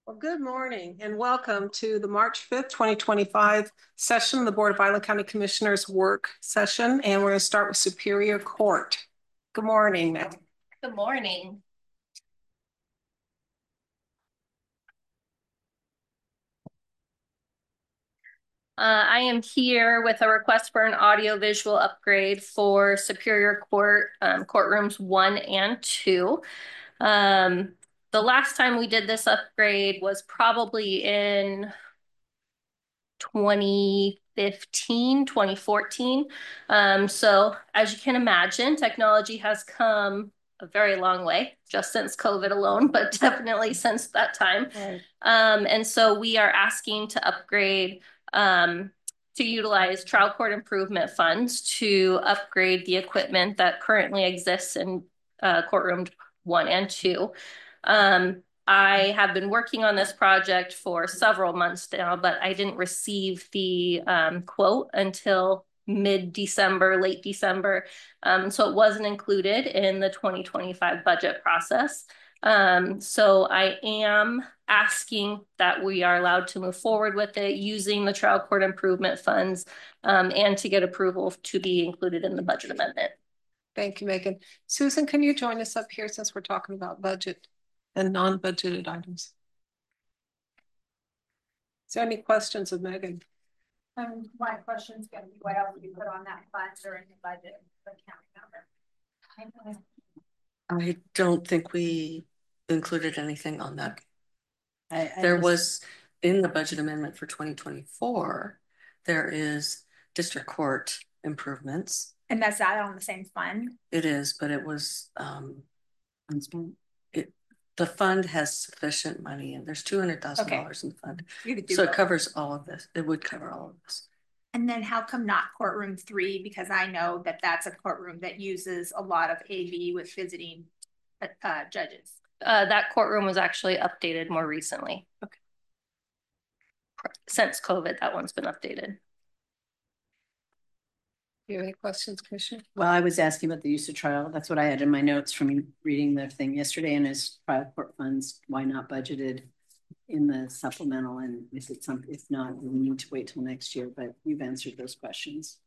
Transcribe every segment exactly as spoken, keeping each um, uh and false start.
Well, good morning and welcome to the March fifth, twenty twenty-five session of the Board of Island County Commissioners work session. And we're going to start with Superior Court. Good morning, Meg. Good morning. Uh, I am here with a request for an audio-visual upgrade for Superior Court um, courtrooms one and two. Um, the last time we did this upgrade was probably in twenty fifteen, twenty fourteen. Um, so as you can imagine, technology has come a very long way just since COVID alone, but definitely since that time. Right. Um, and so we are asking to upgrade um, to utilize trial court improvement funds to upgrade the equipment that currently exists in uh, courtroom one and two. Um, I have been working on this project for several months now, but I didn't receive the um, quote until mid-December, late December. Um, so it wasn't included in the twenty twenty-five budget process. Um, so I am asking that we are allowed to move forward with it using the trial court improvement funds um, and to get approval to be included in the budget amendment. Thank you, Megan. Susan, can you join us up here since we're talking about budget and non-budgeted items? Is there any questions of Megan? Um, my question is going to be what else we put on that fund during the budget account number? I don't think we included anything on that. I, I there just... was in the budget amendment for twenty twenty-four, there is district court improvements. And that's not on the same fund? It is, but it was, um, it, the fund has sufficient money and there's two hundred thousand dollars okay. in the fund. So it covers all of this. It would cover all of this. And then how come not courtroom three? Because I know that that's a courtroom that uses a lot of A V with visiting uh, judges. Uh, that courtroom was actually updated more recently. Okay. Since COVID, that one's been updated. Do you have any questions, Commissioner? Well, I was asking about the use of trial. That's what I had in my notes from reading the thing yesterday. And as trial court funds, why not budgeted in the supplemental? And is it something, if not, we need to wait till next year, but you've answered those questions.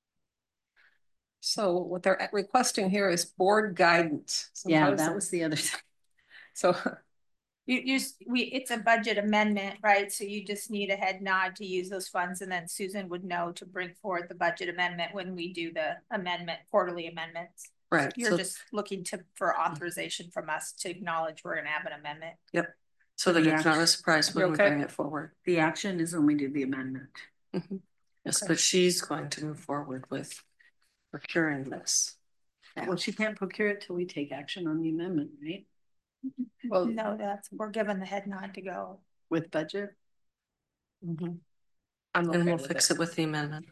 So what they're requesting here is board guidance. Yeah, that was the other thing. So you, you we it's a budget amendment, right? So you just need a head nod to use those funds, and then Susan would know to bring forward the budget amendment when we do the amendment, quarterly amendments. Right. So you're so, just looking to for authorization from us to acknowledge we're going to have an amendment. Yep. So that it's not a surprise when okay? we bring it forward. The action is when we do the amendment. Mm-hmm. Yes, okay. But she's going to move forward with procuring this. Yeah. Well, she can't procure it till we take action on the amendment, right? Well, no, that's we're given the head nod to go with budget. Mm-hmm. I'm okay and we'll fix it. it with the amendment.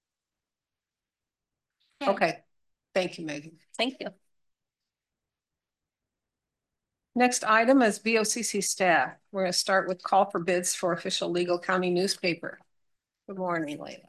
Okay. okay. Thank you, Megan. Thank you. Next item is B O C C staff. We're going to start with call for bids for official legal county newspaper. Good morning, Layla.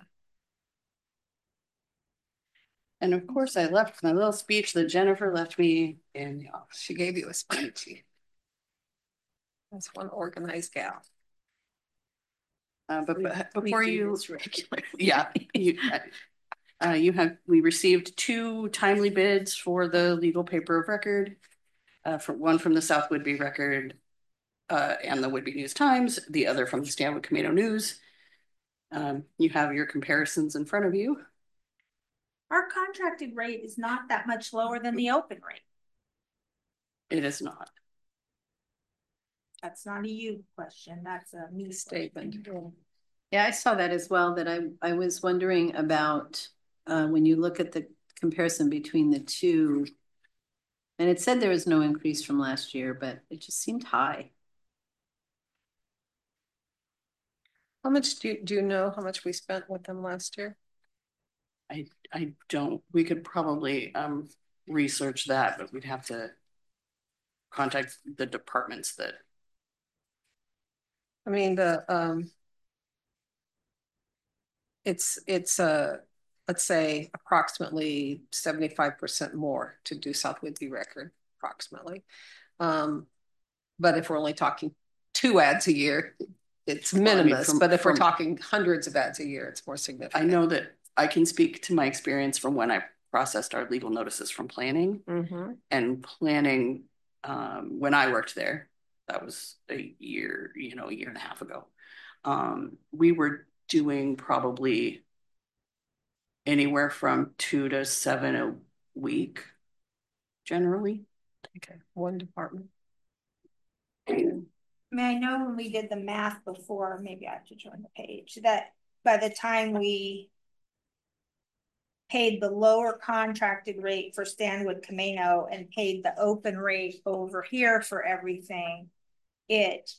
And of course, I left my little speech that Jennifer left me in the office. She gave you a speech. That's one organized gal. Uh, but, but before you, yeah, you, uh, you have we received two timely bids for the legal paper of record. Uh, for one from the South Whidbey Record uh, and the Whidbey News Times, the other from the Stanwood Camino News. Um, you have your comparisons in front of you. Our contracted rate is not that much lower than the open rate. It is not. That's not a you question. That's a me statement. Yeah, I saw that as well. That I I was wondering about uh, when you look at the comparison between the two, and it said there was no increase from last year, but it just seemed high. How much do you, do you know how much we spent with them last year? I, I don't, we could probably um, research that, but we'd have to contact the departments that. I mean, the, um, it's, it's, uh, let's say approximately seventy-five percent more to do South Whidbey Record, approximately. Um, but if we're only talking two ads a year, it's Well, I mean, minimus, from- but if we're from- talking hundreds of ads a year, it's more significant. I know that I can speak to my experience from when I processed our legal notices from planning. Mm-hmm. And planning, um, when I worked there, that was a year, you know, a year and a half ago. Um, we were doing probably anywhere from two to seven a week, generally. Okay, one department. I mean, I know when we did the math before, maybe I have to join the page, that by the time we paid the lower contracted rate for Stanwood Camino and paid the open rate over here for everything, it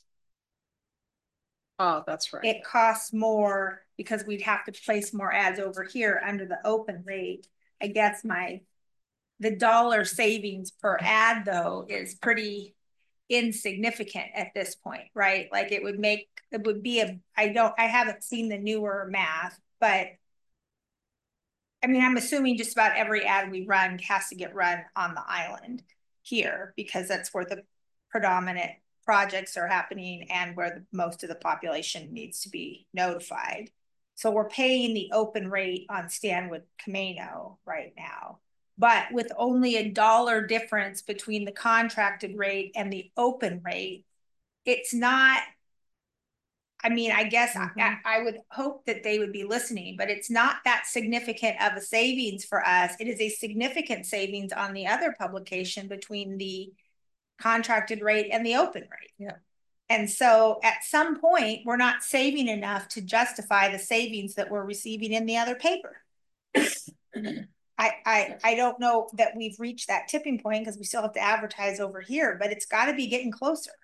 Oh, that's right. it costs more because we'd have to place more ads over here under the open rate. I guess my the dollar savings per ad though is pretty insignificant at this point, right? Like it would make it would be a I don't I haven't seen the newer math, but I mean, I'm assuming just about every ad we run has to get run on the island here because that's where the predominant projects are happening and where the, most of the population needs to be notified. So we're paying the open rate on Stanwood Camino right now, but with only a dollar difference between the contracted rate and the open rate, it's not, I mean, I guess mm-hmm. I, I would hope that they would be listening, but it's not that significant of a savings for us. It is a significant savings on the other publication between the contracted rate and the open rate. Yeah. And so at some point, we're not saving enough to justify the savings that we're receiving in the other paper. I, I, I don't know that we've reached that tipping point because we still have to advertise over here, but it's got to be getting closer.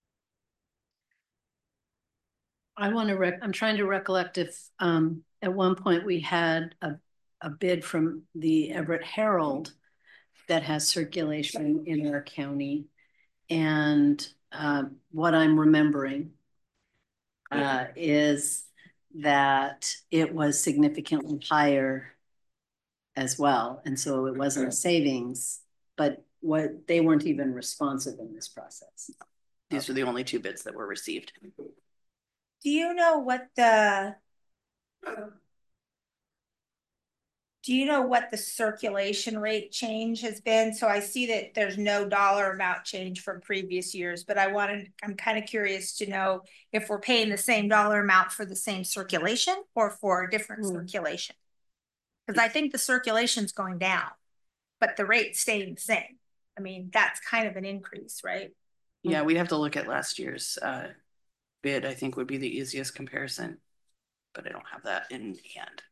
I want to, rec I'm trying to recollect if um, at one point we had a, a bid from the Everett Herald that has circulation in our county. And uh, what I'm remembering uh, is that it was significantly higher as well. And so it wasn't a savings, but what they weren't even responsive in this process. These are the only two bids that were received. Do you know what the do you know what the circulation rate change has been? So I see that there's no dollar amount change from previous years, but I wanted I'm kind of curious to know if we're paying the same dollar amount for the same circulation or for a different mm. circulation. Because I think the circulation's going down, but the rate's staying the same. I mean, that's kind of an increase, right? Yeah, we'd have to look at last year's uh bid, I think would be the easiest comparison, but I don't have that in hand.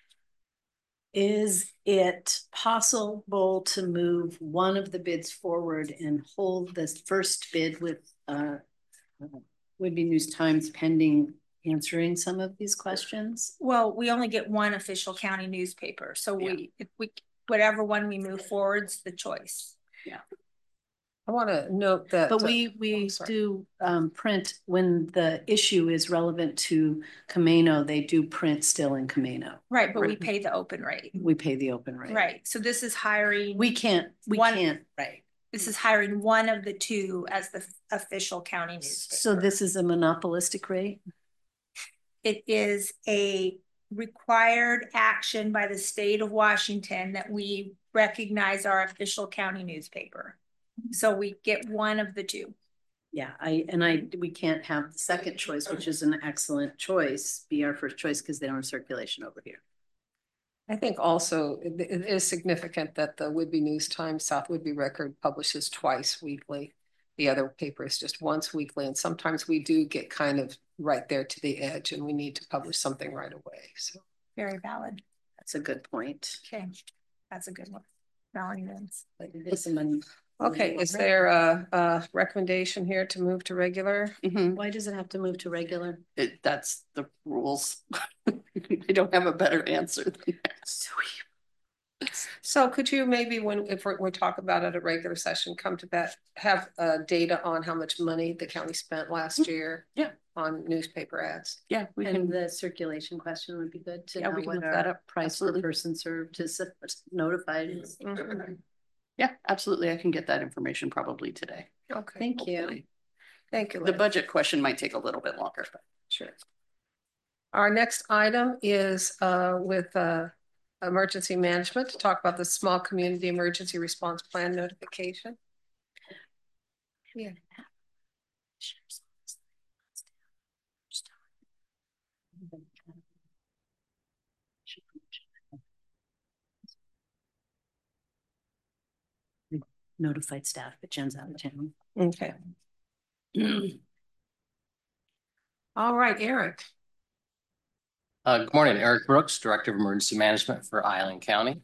Is it possible to move one of the bids forward and hold this first bid with uh, Would-Be News Times pending answering some of these questions? Well, we only get one official county newspaper, so yeah. we if we whatever one we move forward's the choice. Yeah. I want to note that. But we we oh, do um, print when the issue is relevant to Camino. They do print still in Camino. Right, but right. we pay the open rate. We pay the open rate. Right. So this is hiring. We can't. We one, can't. Right. This is hiring one of the two as the official county newspaper. So this is a monopolistic rate? It is a required action by the state of Washington that we recognize our official county newspaper. So we get one of the two. Yeah, I and I we can't have the second choice, which is an excellent choice, be our first choice because they don't have circulation over here. I think also it, it is significant that the Would-Be News Times South Would-Be Record publishes twice weekly. The other paper is just once weekly, and sometimes we do get kind of right there to the edge, and we need to publish something right away. So very valid. That's a good point. Okay, that's a good one. Valid wins. But it is an Okay, is there a, a recommendation here to move to regular? Mm-hmm. Why does it have to move to regular? It, that's the rules. I don't have a better answer than that. So could you maybe, when if we're, we talk about it at a regular session, come to that, have uh, data on how much money the county spent last mm-hmm. year yeah. on newspaper ads? Yeah, we and can. The circulation question would be good to yeah, know we can what look that up. Price Absolutely. per person served is notified is. Mm-hmm. Yeah, absolutely. I can get that information probably today. Okay. Thank Hopefully. you. Thank you. The Lynn. budget question might take a little bit longer, but Sure. Our next item is uh, with uh, emergency management to talk about the small community emergency response plan notification. Yeah. Notified staff, but Jen's out of town. Okay. All right, Eric. Uh, good morning, Eric Brooks, Director of Emergency Management for Island County.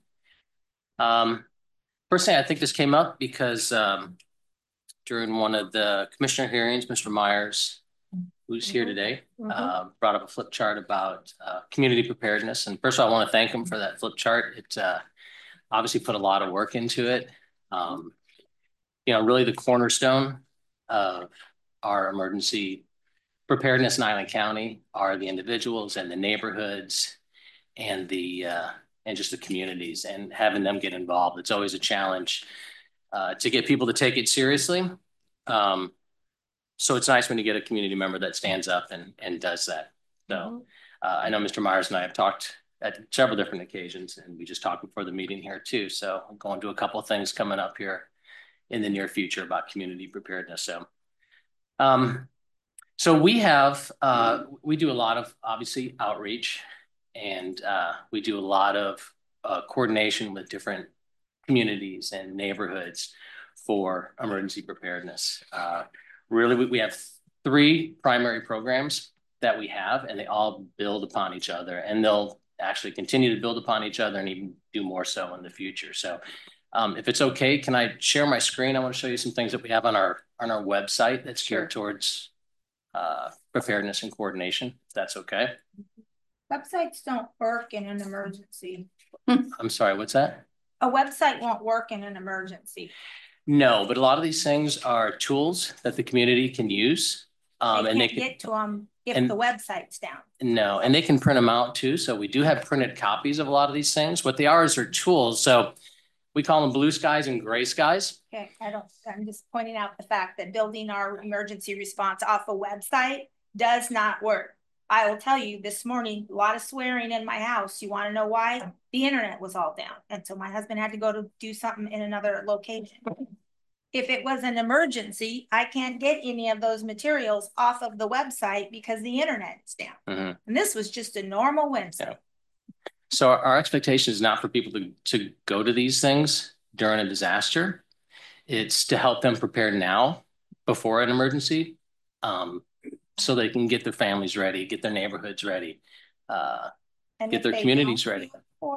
Um, first thing, I think this came up because um, during one of the commissioner hearings, Mister Myers, who's mm-hmm. here today, mm-hmm. uh, brought up a flip chart about uh, community preparedness. And first of all, I want to thank him for that flip chart. It uh, obviously put a lot of work into it. Um, you know, really the cornerstone of our emergency preparedness in Island County are the individuals and the neighborhoods and the uh, and just the communities, and having them get involved. It's always a challenge uh, to get people to take it seriously. Um, so it's nice when you get a community member that stands up and and does that. So uh, I know Mister Myers and I have talked at several different occasions, and we just talked before the meeting here too. So I'm going to a couple of things coming up here in the near future about community preparedness. So. Um, So we have, uh, we do a lot of obviously outreach, and uh, we do a lot of uh, coordination with different communities and neighborhoods for emergency preparedness. Uh, really, we, we have three primary programs that we have, and they all build upon each other, and they'll actually continue to build upon each other and even do more so in the future. So um, if it's okay, can I share my screen? I want to show you some things that we have on our, on our website that's geared Sure. towards Uh, preparedness and coordination, if that's okay. Websites don't work in an emergency. I'm sorry, what's that? A website won't work in an emergency. No, but a lot of these things are tools that the community can use. Um, they and can't they can get to them if and, the website's down. No, and they can print them out too. So we do have printed copies of a lot of these things. What they are is are tools. So we call them blue skies and gray skies. Okay, I don't, I'm just pointing out the fact that building our emergency response off a website does not work. I will tell you this morning, a lot of swearing in my house. You want to know why? The internet was all down. And so my husband had to go to do something in another location. If it was an emergency, I can't get any of those materials off of the website because the internet is down. Mm-hmm. And this was just a normal Wednesday. Yeah. So our, our expectation is not for people to, to go to these things during a disaster. It's to help them prepare now before an emergency, um, so they can get their families ready, get their neighborhoods ready, uh, get their communities ready.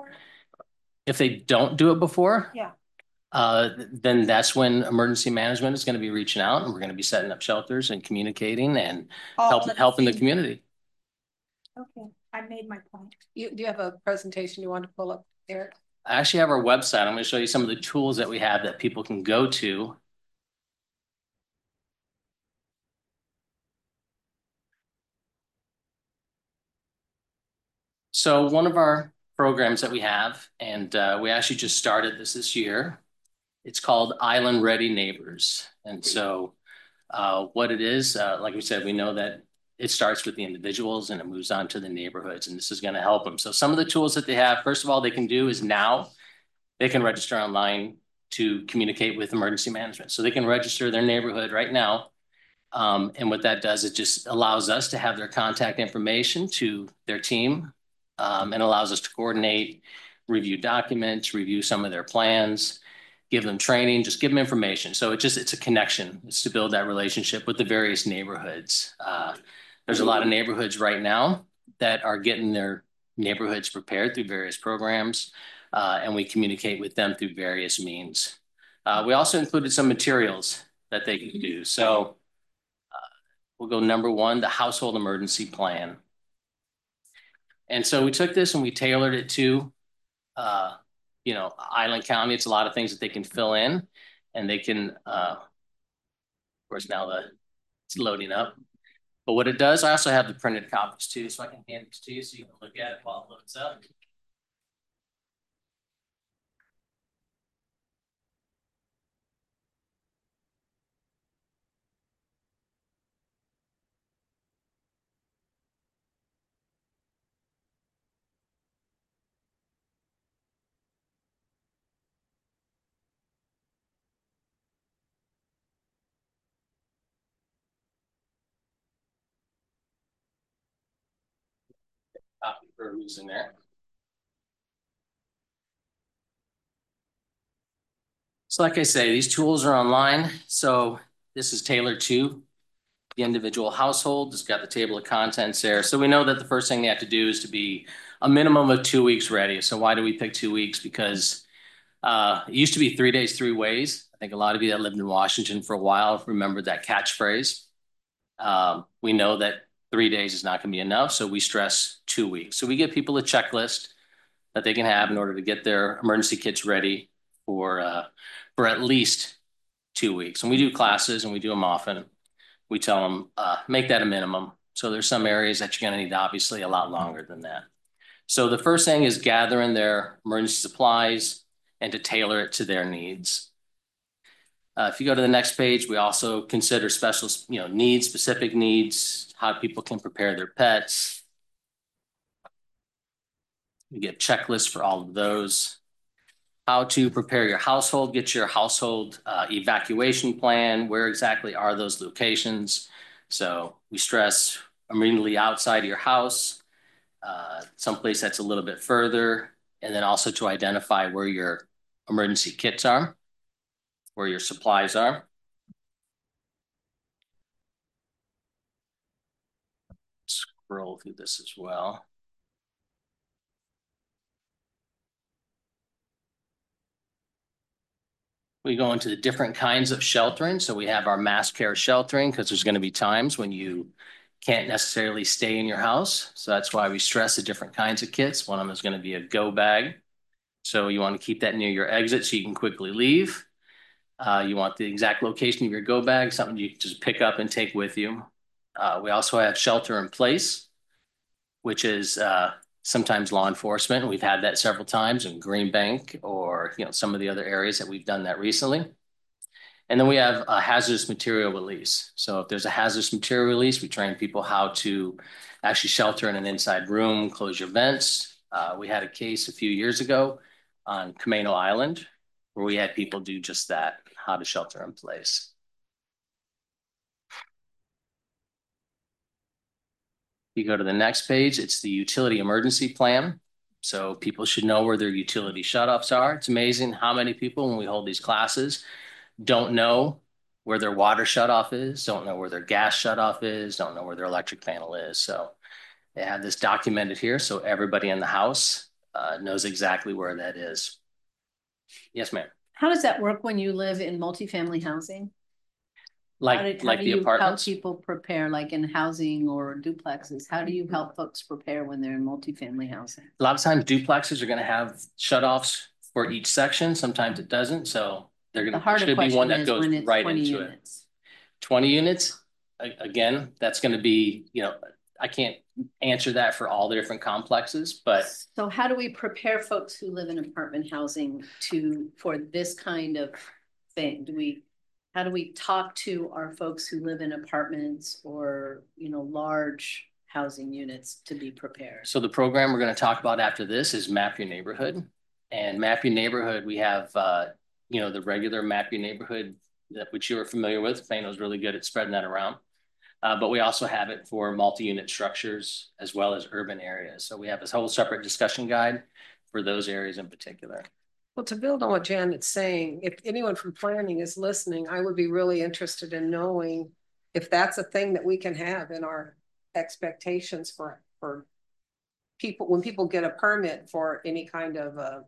If they don't do it before, yeah, uh, then that's when emergency management is going to be reaching out, and we're going to be setting up shelters and communicating and help, helping the community. Okay, I made my point. You, do you have a presentation you want to pull up, Eric? I actually have our website. I'm going to show you some of the tools that we have that people can go to. So one of our programs that we have, and uh, we actually just started this this year, it's called Island Ready Neighbors. And so uh, what it is, uh, like we said, we know that it starts with the individuals and it moves on to the neighborhoods, and this is going to help them. So some of the tools that they have, first of all, they can do is now they can register online to communicate with emergency management. So they can register their neighborhood right now. Um, and what that does, it just allows us to have their contact information to their team, um, and allows us to coordinate, review documents, review some of their plans, give them training, just give them information. So it just, it's a connection. It's to build that relationship with the various neighborhoods. Uh, there's a lot of neighborhoods right now that are getting their neighborhoods prepared through various programs, uh, and we communicate with them through various means. Uh, we also included some materials that they can do. So uh, we'll go number one, the household emergency plan. And so we took this and we tailored it to, uh, you know, Island County. It's a lot of things that they can fill in, and they can, uh, of course, now the it's loading up. But what it does, I also have the printed copies too, so I can hand it to you so you can look at it while it loads up. copy for who's in there. So like I say, these tools are online. So this is tailored to the individual household. It's got the table of contents there. So we know that the first thing they have to do is to be a minimum of two weeks ready. So why do we pick two weeks? Because uh, it used to be three days, three ways. I think a lot of you that lived in Washington for a while remember that catchphrase. Um, we know that three days is not going to be enough. So we stress two weeks. So we give people a checklist that they can have in order to get their emergency kits ready for, uh, for at least two weeks. And we do classes and we do them often. We tell them, uh, make that a minimum. So there's some areas that you're going to need obviously a lot longer than that. So the first thing is gathering their emergency supplies and to tailor it to their needs. Uh, if you go to the next page, we also consider special, you know, needs, specific needs, how people can prepare their pets. We get checklists for all of those. How to prepare your household, get your household uh, evacuation plan. Where exactly are those locations? So we stress immediately outside of your house, uh, someplace that's a little bit further, and then also to identify where your emergency kits are, where your supplies are. Scroll through this as well. We go into the different kinds of sheltering. So we have our mass care sheltering because there's going to be times when you can't necessarily stay in your house. So that's why we stress the different kinds of kits. One of them is going to be a go bag. So you want to keep that near your exit so you can quickly leave. Uh, you want the exact location of your go bag, something you can just pick up and take with you. Uh, we also have shelter in place, which is uh, sometimes law enforcement. We've had that several times in Green Bank or you know some of the other areas that we've done that recently. And then we have a hazardous material release. So if there's a hazardous material release, we train people how to actually shelter in an inside room, close your vents. Uh, we had a case a few years ago on Camano Island where we had people do just that, how to shelter in place. You go to the next page, it's the utility emergency plan. So people should know where their utility shutoffs are. It's amazing how many people, when we hold these classes, don't know where their water shutoff is, don't know where their gas shutoff is, don't know where their electric panel is. So they have this documented here so everybody in the house uh, knows exactly where that is. Yes, ma'am. How does that work when you live in multifamily housing? Like, how did, how like do the you apartments? help people prepare, like in housing or duplexes? How do you help folks prepare when they're in multifamily housing? A lot of times duplexes are going to have shutoffs for each section. Sometimes it doesn't. So they're going to, there should be one that goes right into units. it. twenty units, again, that's going to be, you know, I can't answer that for all the different complexes, but. So how do we prepare folks who live in apartment housing to, for this kind of thing? Do we, how do we talk to our folks who live in apartments or, you know, large housing units to be prepared? So the program we're going to talk about after this is Map Your Neighborhood. And Map Your Neighborhood, we have, uh, you know, the regular Map Your Neighborhood, that which you are familiar with. Plano's really good at spreading that around. Uh, but we also have it for multi-unit structures as well as urban areas. So we have this whole separate discussion guide for those areas in particular. Well, to build on what Janet's saying, if anyone from planning is listening, I would be really interested in knowing if that's a thing that we can have in our expectations for, for people, when people get a permit for any kind of a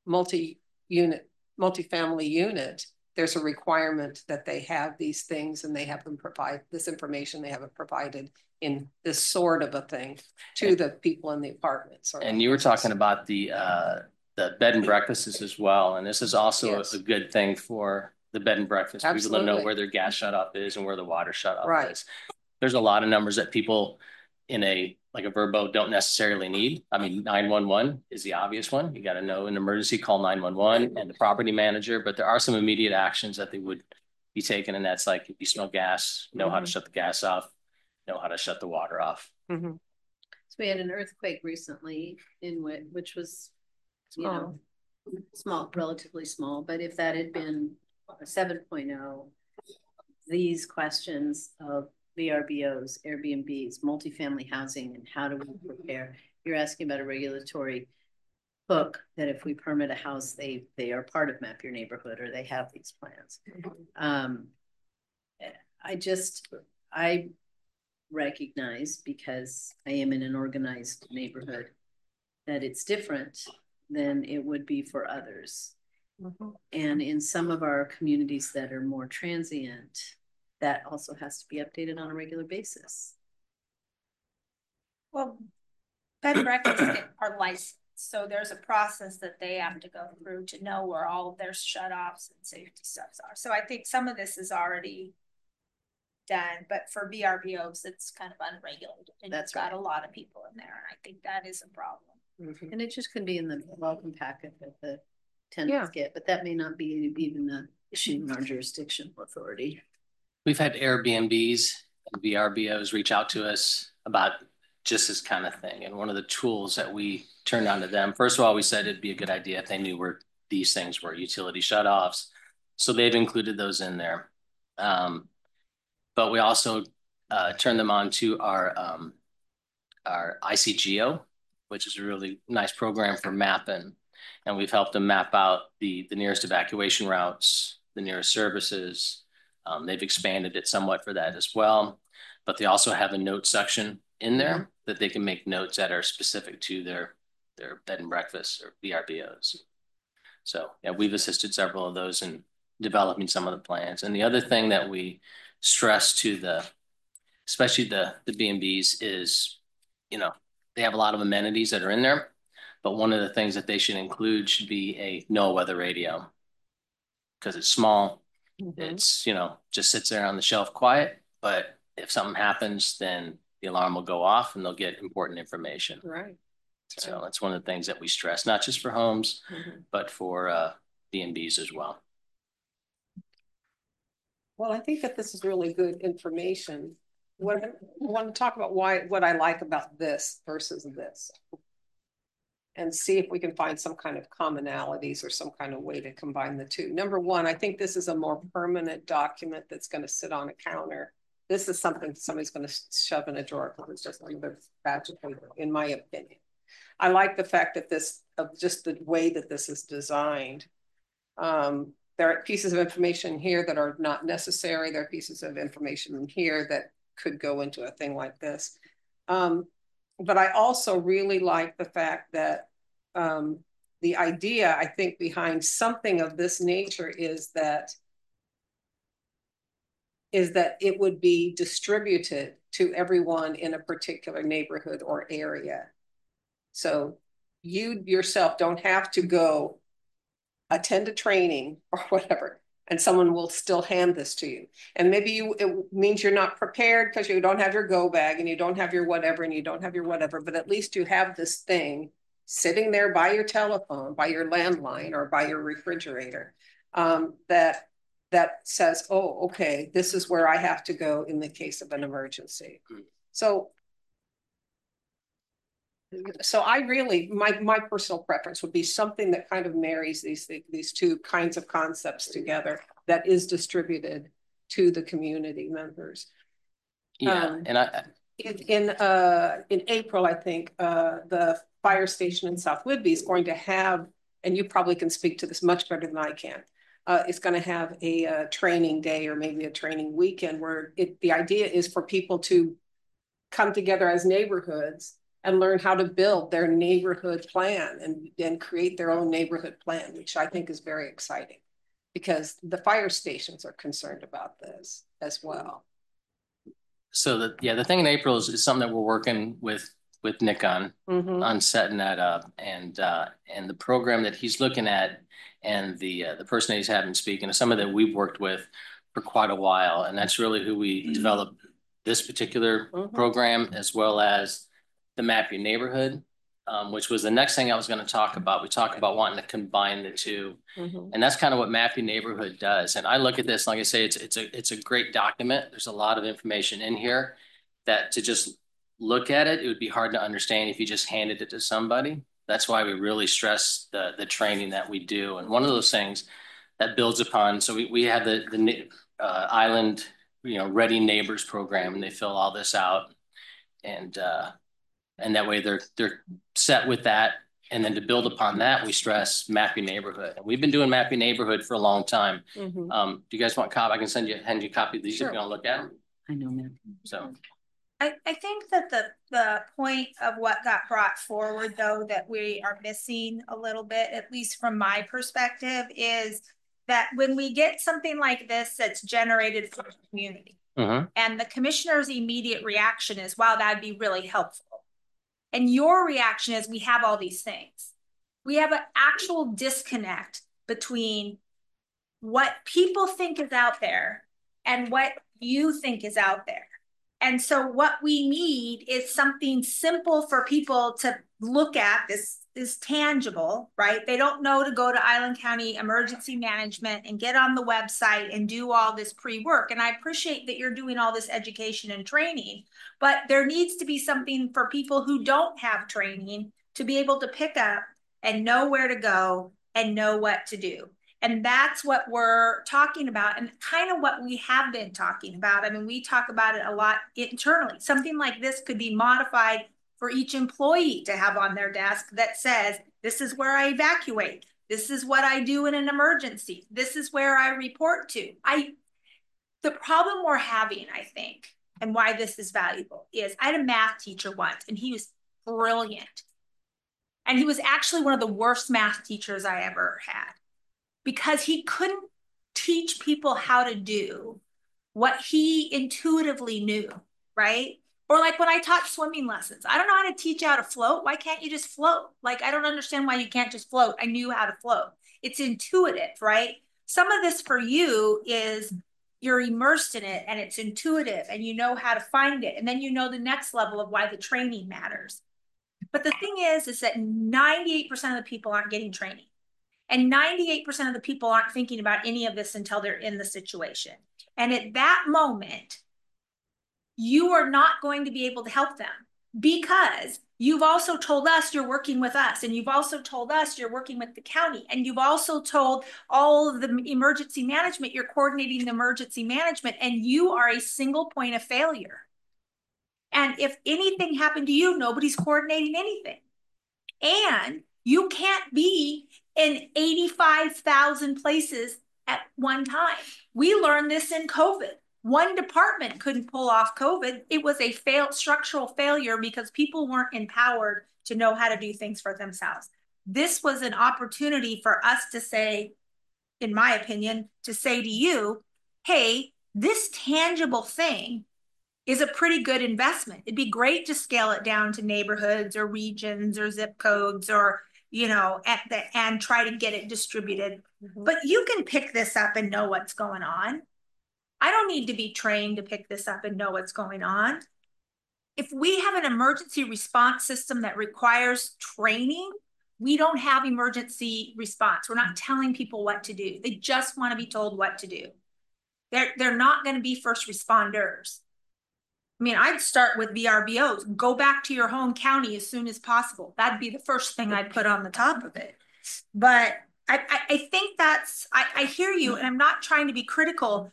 multi-unit, multi-family unit, there's a requirement that they have these things and they have them provide this information, they have it provided in this sort of a thing to and, the people in the apartments. And you were talking about the uh, the bed and breakfasts as well. And this is also yes. a, a good thing for the bed and breakfast. Absolutely. People to know where their gas shutoff is and where the water shutoff right. is. There's a lot of numbers that people in a like a Verbo don't necessarily need. I mean, nine one one is the obvious one. You got to know an emergency, call nine one one and the property manager, but there are some immediate actions that they would be taken. And that's like, if you smell gas, know mm-hmm. how to shut the gas off, know how to shut the water off. Mm-hmm. So we had an earthquake recently in which, which was, you oh. know, small, relatively small, but if that had been a seven point oh, these questions of V R B Os, Airbnbs, multifamily housing, and how do we prepare? you're asking about a regulatory hook that if we permit a house, they, they are part of Map Your Neighborhood or they have these plans. Um, I just, I recognize, because I am in an organized neighborhood, that it's different than it would be for others. Mm-hmm. And in some of our communities that are more transient, that also has to be updated on a regular basis. Well, bed and breakfasts are licensed, so there's a process that they have to go through to know where all of their shutoffs and safety stuffs are. So I think some of this is already done, but for V R B Os, it's kind of unregulated. And that's got right. a lot of people in there, and I think that is a problem. Mm-hmm. And it just can be in the welcome packet that the tenants yeah. get, but that may not be even the issue in our jurisdictional authority. We've had Airbnbs and V R B Os reach out to us about just this kind of thing. And one of the tools that we turned on to them, first of all, we said it'd be a good idea if they knew where these things were, utility shutoffs. So they've included those in there. Um, but we also uh, turned them on to our, um, our I C G O, which is a really nice program for mapping. And we've helped them map out the, the nearest evacuation routes, the nearest services. Um, they've expanded it somewhat for that as well. But they also have a note section in there mm-hmm. that they can make notes that are specific to their, their bed and breakfast or V R B Os. So yeah, we've assisted several of those in developing some of the plans. And the other thing that we stress to the, especially the, the B and Bs is, you know, they have a lot of amenities that are in there, but one of the things that they should include should be a no weather radio, because it's small. Mm-hmm. It's, you know, just sits there on the shelf quiet, but if something happens, then the alarm will go off and they'll get important information. Right. So that's one of the things that we stress, not just for homes, mm-hmm. but for uh, B and Bs as well. Well, I think that this is really good information. What I want to talk about why what I like about this versus this, and see if we can find some kind of commonalities or some kind of way to combine the two. Number one, I think this is a more permanent document that's going to sit on a counter. This is something somebody's going to shove in a drawer because it's just another batch of paper, in my opinion. I like the fact that this, of just the way that this is designed. Um, there are pieces of information here that are not necessary. There are pieces of information in here that could go into a thing like this. Um, but I also really like the fact that um, the idea, I think, behind something of this nature is that is that it would be distributed to everyone in a particular neighborhood or area. So you yourself don't have to go attend a training or whatever, and someone will still hand this to you. And maybe you, it means you're not prepared because you don't have your go bag and you don't have your whatever and you don't have your whatever, but at least you have this thing sitting there by your telephone, by your landline, or by your refrigerator um, that that says, oh, okay, this is where I have to go in the case of an emergency. Mm. So, so I really, my, my personal preference would be something that kind of marries these, these two kinds of concepts together that is distributed to the community members. Yeah, um, and I... In, in, uh, in April, I think uh, the fire station in South Whidbey is going to have, and you probably can speak to this much better than I can, Uh, it's going to have a, a training day or maybe a training weekend where it, the idea is for people to come together as neighborhoods and learn how to build their neighborhood plan and, and create their own neighborhood plan, which I think is very exciting because the fire stations are concerned about this as well. So the, yeah, the thing in April is, is something that we're working with with Nick on, mm-hmm. on setting that up, and uh, and the program that he's looking at, and the uh, the person that he's having speaking is someone that we've worked with for quite a while, and that's really who we mm-hmm. developed this particular mm-hmm. program, as well as the Map Your Neighborhood, um, which was the next thing I was going to talk about. We talked about wanting to combine the two, mm-hmm. and that's kind of what Map Your Neighborhood does. And I look at this, like I say, it's it's a it's a great document. There's a lot of information in here that to just look at it, it would be hard to understand if you just handed it to somebody. That's why we really stress the the training that we do. And one of those things that builds upon, so we, we have the, the uh, Island, you know, Ready Neighbors program, and they fill all this out. And uh, And that way they're, they're set with that. And then to build upon that, we stress map your neighborhood. And we've been doing map your neighborhood for a long time. Mhm. Um, do you guys want a copy? I can send you, hand you a copy of these Sure. if you want to look at them. I know, man. So. I, I think that the, the point of what got brought forward, though, that we are missing a little bit, at least from my perspective, is that when we get something like this that's generated from the community, Mm-hmm. and the commissioner's immediate reaction is, wow, that'd be really helpful. And your reaction is, we have all these things. We have an actual disconnect between what people think is out there and what you think is out there. And so what we need is something simple for people to look at. This is tangible, right? They don't know to go to Island County Emergency Management and get on the website and do all this pre-work. And I appreciate that you're doing all this education and training, but there needs to be something for people who don't have training to be able to pick up and know where to go and know what to do. And that's what we're talking about, and kind of what we have been talking about. I mean, we talk about it a lot internally. Something like this could be modified for each employee to have on their desk that says, this is where I evacuate. This is what I do in an emergency. This is where I report to. I, the problem we're having, I think, and why this is valuable is I had a math teacher once, and he was brilliant. And he was actually one of the worst math teachers I ever had, because he couldn't teach people how to do what he intuitively knew, right? Or like when I taught swimming lessons, I don't know how to teach you how to float. Why can't you just float? Like, I don't understand why you can't just float. I knew how to float. It's intuitive, right? Some of this for you is you're immersed in it and it's intuitive and you know how to find it. And then you know the next level of why the training matters. But the thing is, is that ninety-eight percent of the people aren't getting training. And ninety-eight percent of the people aren't thinking about any of this until they're in the situation. And at that moment, you are not going to be able to help them, because you've also told us you're working with us, and you've also told us you're working with the county, and you've also told all of the emergency management you're coordinating the emergency management, and you are a single point of failure. And if anything happened to you, nobody's coordinating anything. And you can't be in eighty-five thousand places at one time. We learned this in COVID. One department couldn't pull off COVID. It was a failed structural failure because people weren't empowered to know how to do things for themselves. This was an opportunity for us to say, in my opinion, to say to you, hey, this tangible thing is a pretty good investment. It'd be great to scale it down to neighborhoods or regions or zip codes, or, you know, at the, and try to get it distributed. Mm-hmm. But you can pick this up and know what's going on. I don't need to be trained to pick this up and know what's going on. If we have an emergency response system that requires training, we don't have emergency response. We're not telling people what to do. They just want to be told what to do. They're, they're not going to be first responders. I mean, I'd start with V R B Os. Go back to your home county as soon as possible. That'd be the first thing I'd put on the top of it. But I, I, I think that's, I, I hear you, and I'm not trying to be critical,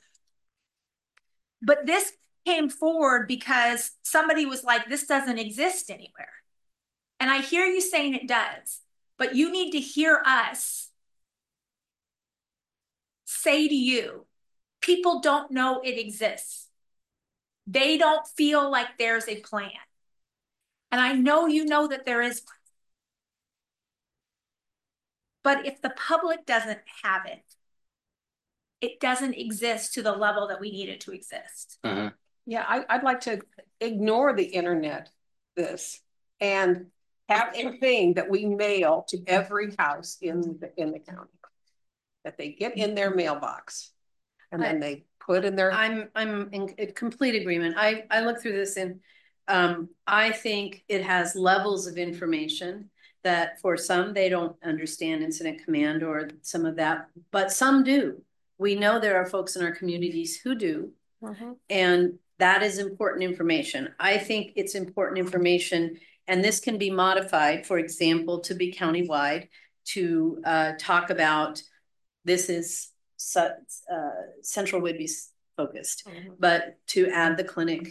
but this came forward because somebody was like, this doesn't exist anywhere. And I hear you saying it does, but you need to hear us say to you, people don't know it exists. They don't feel like there's a plan. And I know you know that there is one. But if the public doesn't have it, it doesn't exist to the level that we need it to exist. Mm-hmm. Yeah, I, I'd like to ignore the internet, this, and have a thing that we mail to every house in the, in the county, that they get in their mailbox, and then I, they put in their. I'm I'm in complete agreement. I I look through this, and um, I think it has levels of information that for some they don't understand incident command or some of that, but some do. We know there are folks in our communities who do, mm-hmm. and that is important information. I think it's important information, and this can be modified, for example, to be countywide, to uh, talk about this is uh, Central Whidbey focused, mm-hmm. but to add the clinic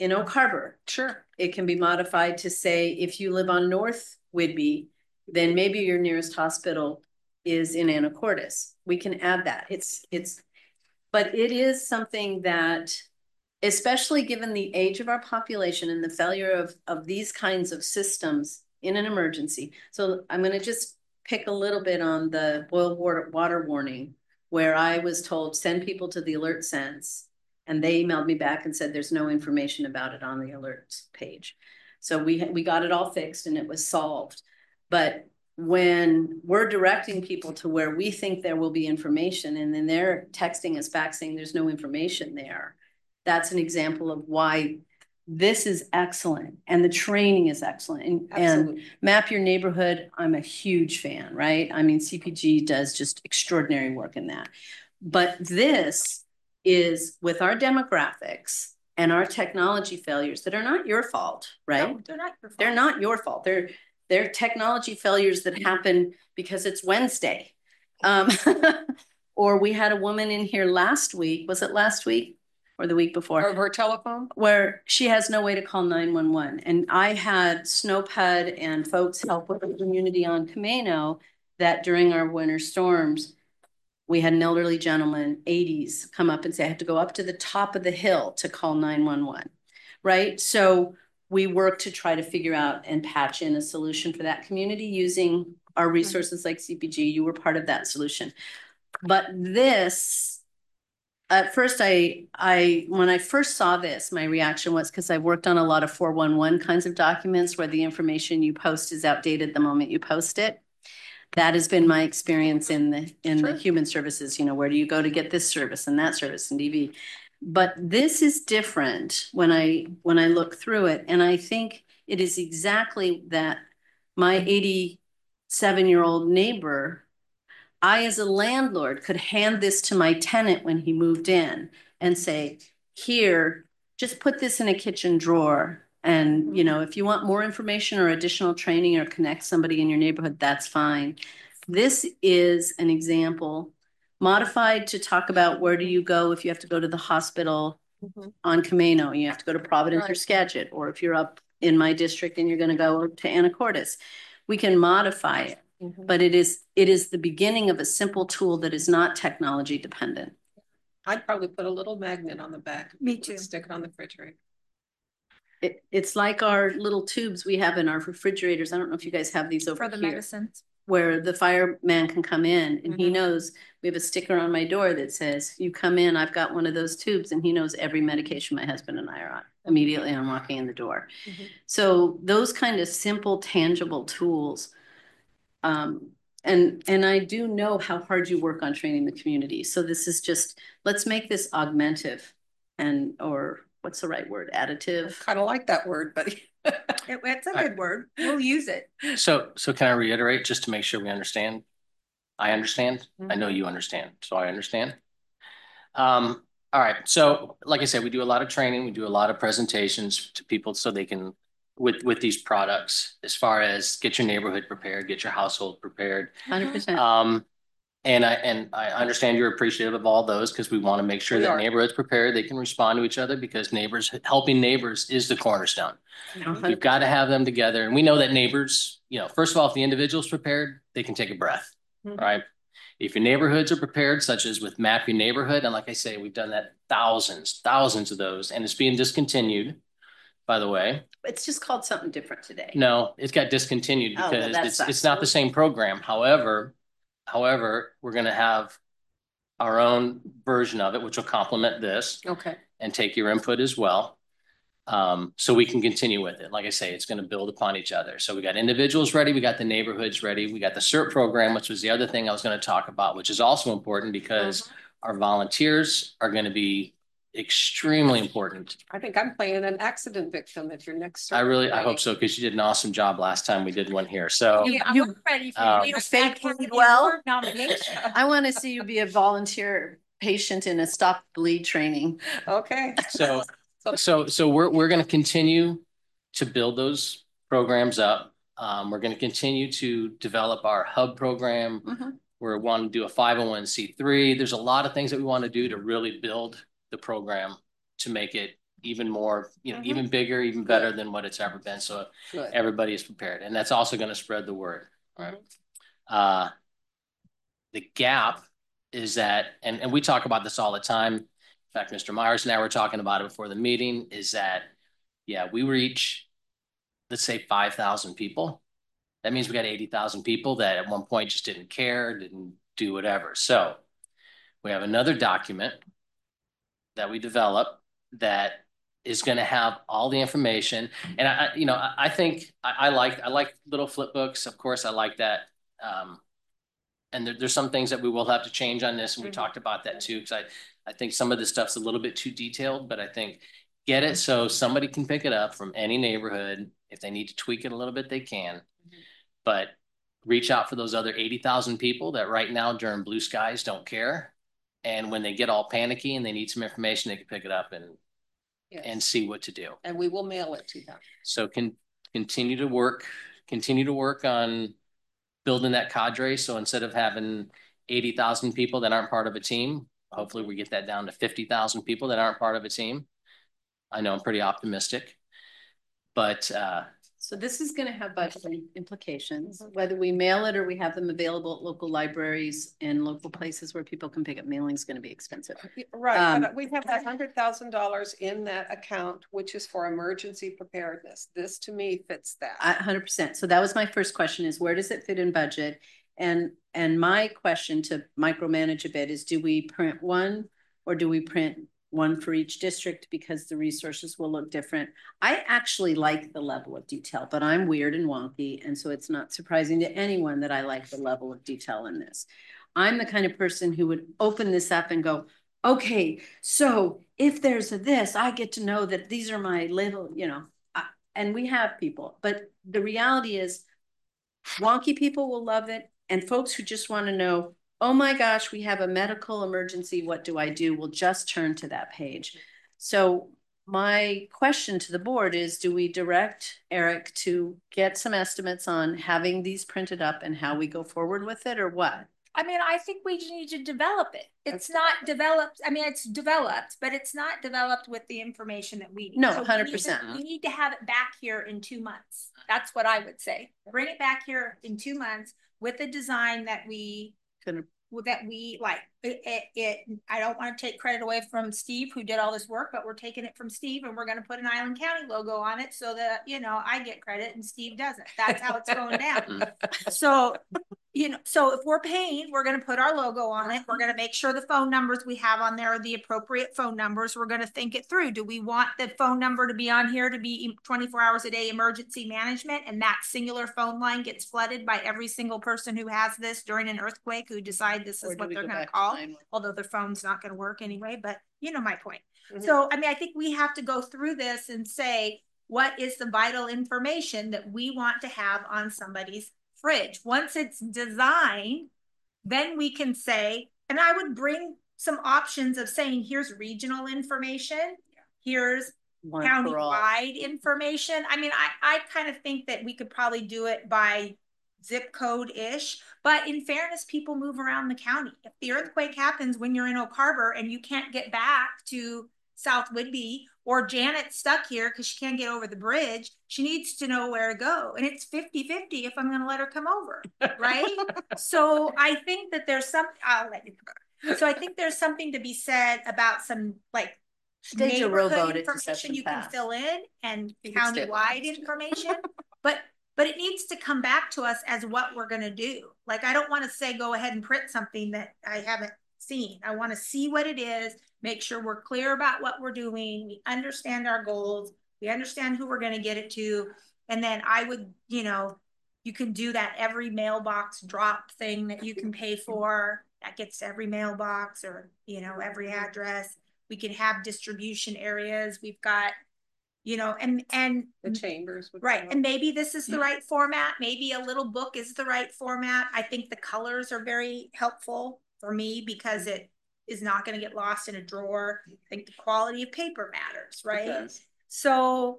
in Oak Harbor. Sure. It can be modified to say, if you live on North Whidbey, then maybe your nearest hospital is in Anacortes. We can add that. It's, it's, but it is something that, especially given the age of our population and the failure of, of these kinds of systems in an emergency. So I'm going to just pick a little bit on the boil water, water warning, where I was told, send people to the alert sense. And they emailed me back and said, there's no information about it on the alerts page. So we, we got it all fixed and it was solved. But when we're directing people to where we think there will be information, and then they're texting us back saying there's no information there, that's an example of why this is excellent and the training is excellent. And, and Map Your Neighborhood, I'm a huge fan, right? I mean, C P G does just extraordinary work in that. But this is with our demographics and our technology failures that are not your fault, right? No, they're not your fault. They're not your fault. They're, they're technology failures that happen because it's Wednesday. Um, or we had a woman in here last week. Was it last week? Or the week before, Or her telephone, where she has no way to call nine one one. And I had Snowpud and folks help with the community on Camino that during our winter storms, we had an elderly gentleman, eighties, come up and say, I have to go up to the top of the hill to call nine one one, right? So we work to try to figure out and patch in a solution for that community using our resources like C P G. You were part of that solution. But this, at first, I, I, when I first saw this, my reaction was, because I worked on a lot of four one one kinds of documents where the information you post is outdated the moment you post it. That has been my experience in the, in Sure. the human services, you know, where do you go to get this service and that service and D V? But this is different when I, when I look through it. And I think it is exactly that my eighty-seven year old neighbor, I, as a landlord, could hand this to my tenant when he moved in and say, here, just put this in a kitchen drawer. And, you know, if you want more information or additional training or connect somebody in your neighborhood, that's fine. This is an example modified to talk about where do you go if you have to go to the hospital mm-hmm. on Camino, you have to go to Providence right. or Skagit, or if you're up in my district and you're going to go to Anacortes, we can modify it. Mm-hmm. But it is it is the beginning of a simple tool that is not technology dependent. I'd probably put a little magnet on the back. Me too. Stick it on the refrigerator. It, it's like our little tubes we have in our refrigerators. I don't know if you guys have these over for the here, medicines, where the fireman can come in and mm-hmm. he knows. We have a sticker on my door that says, you come in, I've got one of those tubes, and he knows every medication my husband and I are on immediately on walking in the door. Mm-hmm. So those kind of simple, tangible tools. Um, and, and I do know how hard you work on training the community. So this is just, let's make this augmentive and, or what's the right word? Additive. I kind of like that word, but it, it's a good I, word. We'll use it. So, so can I reiterate just to make sure we understand? I understand. Mm-hmm. I know you understand. So I understand. Um, all right. So like I said, we do a lot of training. We do a lot of presentations to people so they can, with, with these products, as far as get your neighborhood prepared, get your household prepared. one hundred percent. Um, and I, and I understand you're appreciative of all those because we want to make sure we that are. neighborhoods prepared, they can respond to each other because neighbors, helping neighbors is the cornerstone. Mm-hmm. You've got to have them together. And we know that neighbors, you know, first of all, if the individual's prepared, they can take a breath, mm-hmm. right? If your neighborhoods are prepared, such as with Map Your Neighborhood, and like I say, we've done that thousands, thousands of those, and it's being discontinued, by the way. It's just called something different today. No, it's got discontinued because oh, well, it's, it's not the same program. However, however, we're going to have our own version of it, which will complement this. Okay. And take your input as well. Um, so we can continue with it. Like I say, it's going to build upon each other. So we got individuals ready. We got the neighborhoods ready. We got the C E R T program, which was the other thing I was going to talk about, which is also important because mm-hmm. our volunteers are going to be extremely important. I think I'm playing an accident victim at your next. I really, I hope so, because you did an awesome job last time we did one here. So you, you ready for um, you fake well. I want to see you be a volunteer patient in a stop bleed training. Okay. So, so, so we're we're going to continue to build those programs up. Um, we're going to continue to develop our hub program. Mm-hmm. We're wanting to do a five oh one c three. There's a lot of things that we want to do to really build the program to make it even more, you know, Mhm. even bigger, even better than what it's ever been. So Good. everybody is prepared, and that's also going to spread the word. Right. Mhm. Uh, the gap is that, and, and we talk about this all the time. In fact, Mister Myers and I were talking about it before the meeting, is that, yeah, we reach, let's say five thousand people. That means we got eighty thousand people that at one point just didn't care, didn't do whatever. So we have another document that we develop that is going to have all the information. And I, you know, I, I think I, I like, I like little flip books. Of course, I like that. Um, and there, there's some things that we will have to change on this. And we mm-hmm. talked about that too. Cause I, I think some of this stuff's a little bit too detailed, but I think get it so somebody can pick it up from any neighborhood. If they need to tweak it a little bit, they can, mm-hmm. but reach out for those other eighty thousand people that right now during blue skies don't care. And when they get all panicky and they need some information, they can pick it up and yes. and see what to do. And we will mail it to them. So can continue to work, continue to work on building that cadre. So instead of having eighty thousand people that aren't part of a team, hopefully we get that down to fifty thousand people that aren't part of a team. I know I'm pretty optimistic, but uh, so this is going to have budget implications, whether we mail it or we have them available at local libraries and local places where people can pick up mailing is going to be expensive. Right, um, but we have that one hundred thousand dollars in that account, which is for emergency preparedness. This to me fits that. one hundred percent. So that was my first question is where does it fit in budget? And, and my question to micromanage a bit is do we print one or do we print one for each district because the resources will look different. I actually like the level of detail, but I'm weird and wonky. And so it's not surprising to anyone that I like the level of detail in this. I'm the kind of person who would open this up and go, okay, so if there's a this, I get to know that these are my little, you know, I, and we have people, but the reality is wonky people will love it. And folks who just want to know, oh my gosh, we have a medical emergency. What do I do? We'll just turn to that page. So my question to the board is, do we direct Eric to get some estimates on having these printed up and how we go forward with it or what? I mean, I think we need to develop it. It's not developed. I mean, it's developed, but it's not developed with the information that we need. No, so one hundred percent. We need, to, we need to have it back here in two months. That's what I would say. Bring it back here in two months with a design that we Can that we like it, it, it I don't want to take credit away from Steve who did all this work, but we're taking it from Steve and we're going to put an Island County logo on it so that, you know, I get credit and Steve doesn't. That's how it's going down. So, you know, so if we're paying, we're going to put our logo on it. We're going to make sure the phone numbers we have on there are the appropriate phone numbers. We're going to think it through. Do we want the phone number to be on here to be twenty-four hours a day emergency management, and that singular phone line gets flooded by every single person who has this during an earthquake who decide this is what they're going to call, although their phone's not going to work anyway, but you know my point. Mm-hmm. So, I mean, I think we have to go through this and say, what is the vital information that we want to have on somebody's fridge? Once it's designed, then we can say, and I would bring some options of saying, here's regional information, here's One county-wide information. I mean, I, I kind of think that we could probably do it by zip code-ish, but in fairness, people move around the county. If the earthquake happens when you're in Oak Harbor and you can't get back to South Whidbey, or Janet's stuck here because she can't get over the bridge, she needs to know where to go. And it's fifty fifty if I'm going to let her come over, right? So I think that there's some, I'll let you go. So I think there's something to be said about some like Stage a rowboat information you can fill in and county-wide information, but but it needs to come back to us as what we're going to do. Like, I don't want to say, go ahead and print something that I haven't seen. I want to see what it is, make sure we're clear about what we're doing. We understand our goals. We understand who we're going to get it to. And then I would, you know, you can do that every mailbox drop thing that you can pay for. That gets to every mailbox or, you know, every address. We can have distribution areas. We've got, you know, and, and the chambers. Would right. And maybe this is the right format. Maybe a little book is the right format. I think the colors are very helpful for me because it is not going to get lost in a drawer. I think the quality of paper matters, right? So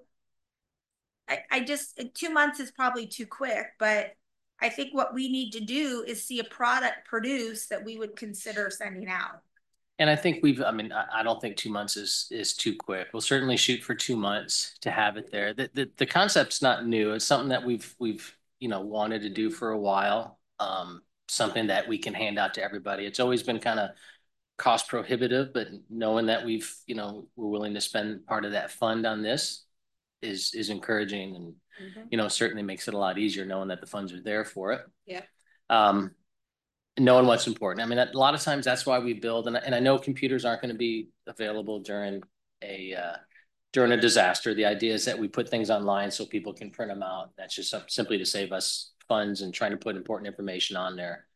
I, I just, two months is probably too quick, but I think what we need to do is see a product produced that we would consider sending out. And I think we've, I mean, I, I don't think two months is is too quick. We'll certainly shoot for two months to have it there. The, the the concept's not new. It's something that we've we've you know wanted to do for a while. Um, something that we can hand out to everybody. It's always been kind of cost prohibitive, but knowing that we've you know we're willing to spend part of that fund on this is is encouraging, and mm-hmm. you know certainly makes it a lot easier knowing that the funds are there for it. Yeah. Um, knowing what's important. I mean, a lot of times that's why we build, and, and I know computers aren't going to be available during a uh, during a disaster. The idea is that we put things online so people can print them out. That's just simply to save us funds and trying to put important information on there.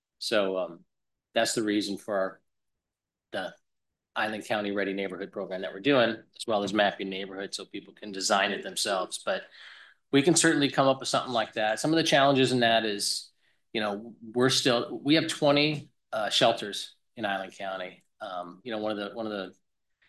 So um, that's the reason for our, the Island County Ready Neighborhood program that we're doing, as well as mapping neighborhoods so people can design it themselves. But we can certainly come up with something like that. Some of the challenges in that is, you know, we're still, we have twenty uh, shelters in Island County. Um, you know, one of the, one of the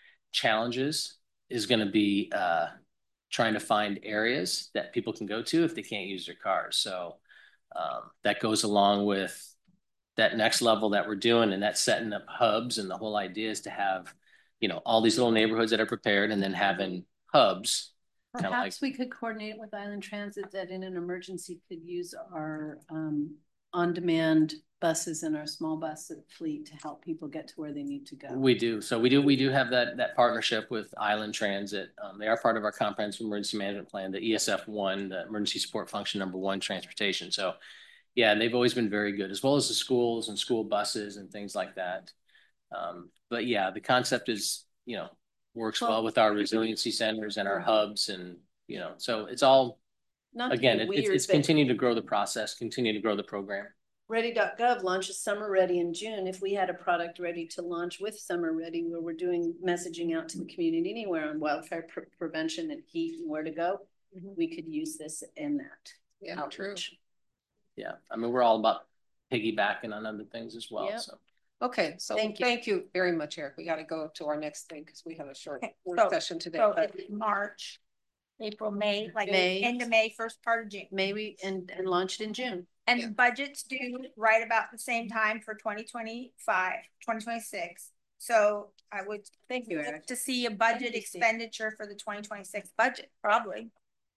challenges is going to be uh, trying to find areas that people can go to if they can't use their cars. So um, that goes along with that next level that we're doing, and that's setting up hubs. And the whole idea is to have, you know, all these little neighborhoods that are prepared, and then having hubs. Perhaps like, we could coordinate with Island Transit that in an emergency could use our um, on-demand buses and our small bus fleet to help people get to where they need to go. We do. So we do we do have that that partnership with Island Transit. Um, they are part of our comprehensive emergency management plan, the E S F one, the emergency support function number one, transportation. So yeah, they've always been very good, as well as the schools and school buses and things like that. Um, but yeah, the concept is, you know, works well, well with our resiliency centers and our hubs, and you know, so it's all, not again, it, weird, it's, it's continue to grow the process, continue to grow the program. Ready dot gov launches Summer Ready in June. If we had a product ready to launch with Summer Ready, where we're doing messaging out to the community anywhere on wildfire pre prevention and heat and where to go, mm-hmm. we could use this in that. Yeah, outreach. True. Yeah, I mean, we're all about piggybacking on other things as well. Yep. So. Okay, so thank you. thank you very much, Eric. We got to go to our next thing because we have a short okay, work so, session today. So but... March, April, May, like May, end of May, first part of June. Maybe and and launched in June. And yeah. budgets due right about the same time for twenty twenty-five, twenty twenty-six. So I would thank you, Eric, to see a budget expenditure for the twenty twenty-six budget, probably.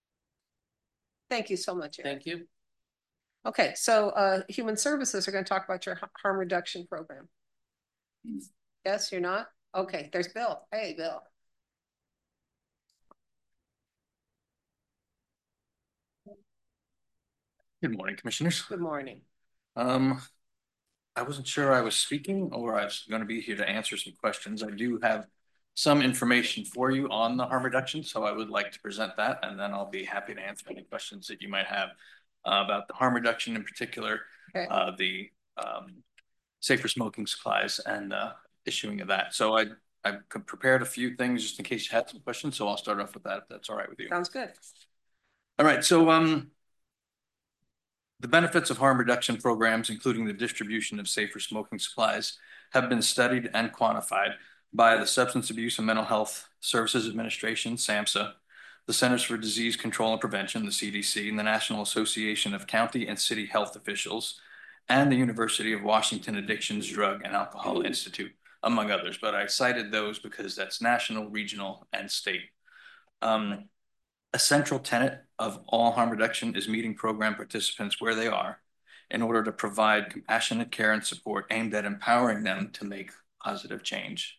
Thank you so much, Eric. Thank you. Okay, so uh, Human Services are going to talk about your harm reduction program. Yes, you're not? Okay, there's Bill. Hey, Bill. Good morning, commissioners. Good morning. Um, I wasn't sure I was speaking or I was going to be here to answer some questions. I do have some information for you on the harm reduction, so I would like to present that, and then I'll be happy to answer any questions that you might have uh, about the harm reduction in particular, okay. uh, the um, safer smoking supplies and uh, issuing of that. So I I prepared a few things just in case you had some questions, so I'll start off with that if that's all right with you. Sounds good. All right, so um. The benefits of harm reduction programs, including the distribution of safer smoking supplies, have been studied and quantified by the Substance Abuse and Mental Health Services Administration, SAMHSA, the Centers for Disease Control and Prevention, the C D C, and the National Association of County and City Health Officials, and the University of Washington Addictions, Drug, and Alcohol Institute, among others. But I cited those because that's national, regional, and state. Um, A central tenet of all harm reduction is meeting program participants where they are in order to provide compassionate care and support aimed at empowering them to make positive change.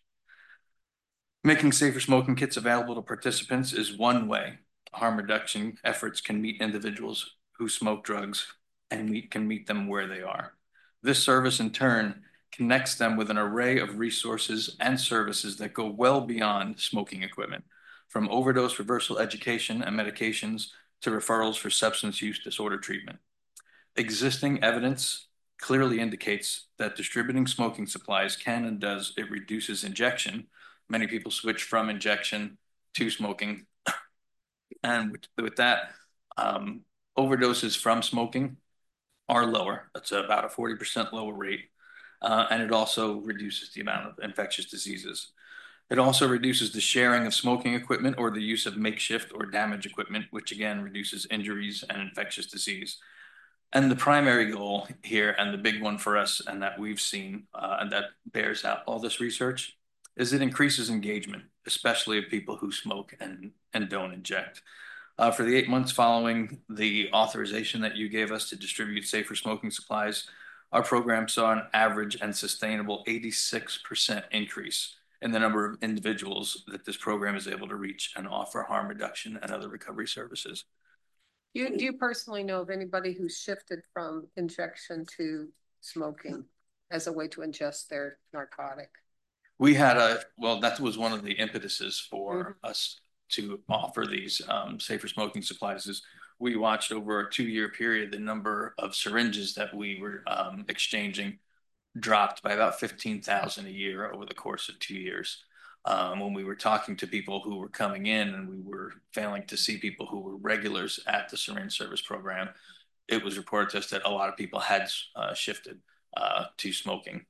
Making safer smoking kits available to participants is one way harm reduction efforts can meet individuals who smoke drugs and meet, can meet them where they are. This service in turn connects them with an array of resources and services that go well beyond smoking equipment, from overdose reversal education and medications to referrals for substance use disorder treatment. Existing evidence clearly indicates that distributing smoking supplies can and does, it reduces injection. Many people switch from injection to smoking. And with, with that, um, overdoses from smoking are lower. That's about a forty percent lower rate. Uh, and it also reduces the amount of infectious diseases. It also reduces the sharing of smoking equipment or the use of makeshift or damaged equipment, which again reduces injuries and infectious disease. And the primary goal here, and the big one for us, and that we've seen, uh, and that bears out all this research, is it increases engagement, especially of people who smoke and, and don't inject. Uh, for the eight months following the authorization that you gave us to distribute safer smoking supplies, our program saw an average and sustainable eighty-six percent increase in the number of individuals that this program is able to reach and offer harm reduction and other recovery services. You, do you personally know of anybody who shifted from injection to smoking as a way to ingest their narcotic? We had a, well, that was one of the impetuses for mm-hmm. us to offer these um, safer smoking supplies. Is we watched over a two-year period the number of syringes that we were um, exchanging dropped by about fifteen thousand a year over the course of two years. Um, when we were talking to people who were coming in, and we were failing to see people who were regulars at the syringe service program, it was reported to us that a lot of people had uh, shifted uh, to smoking.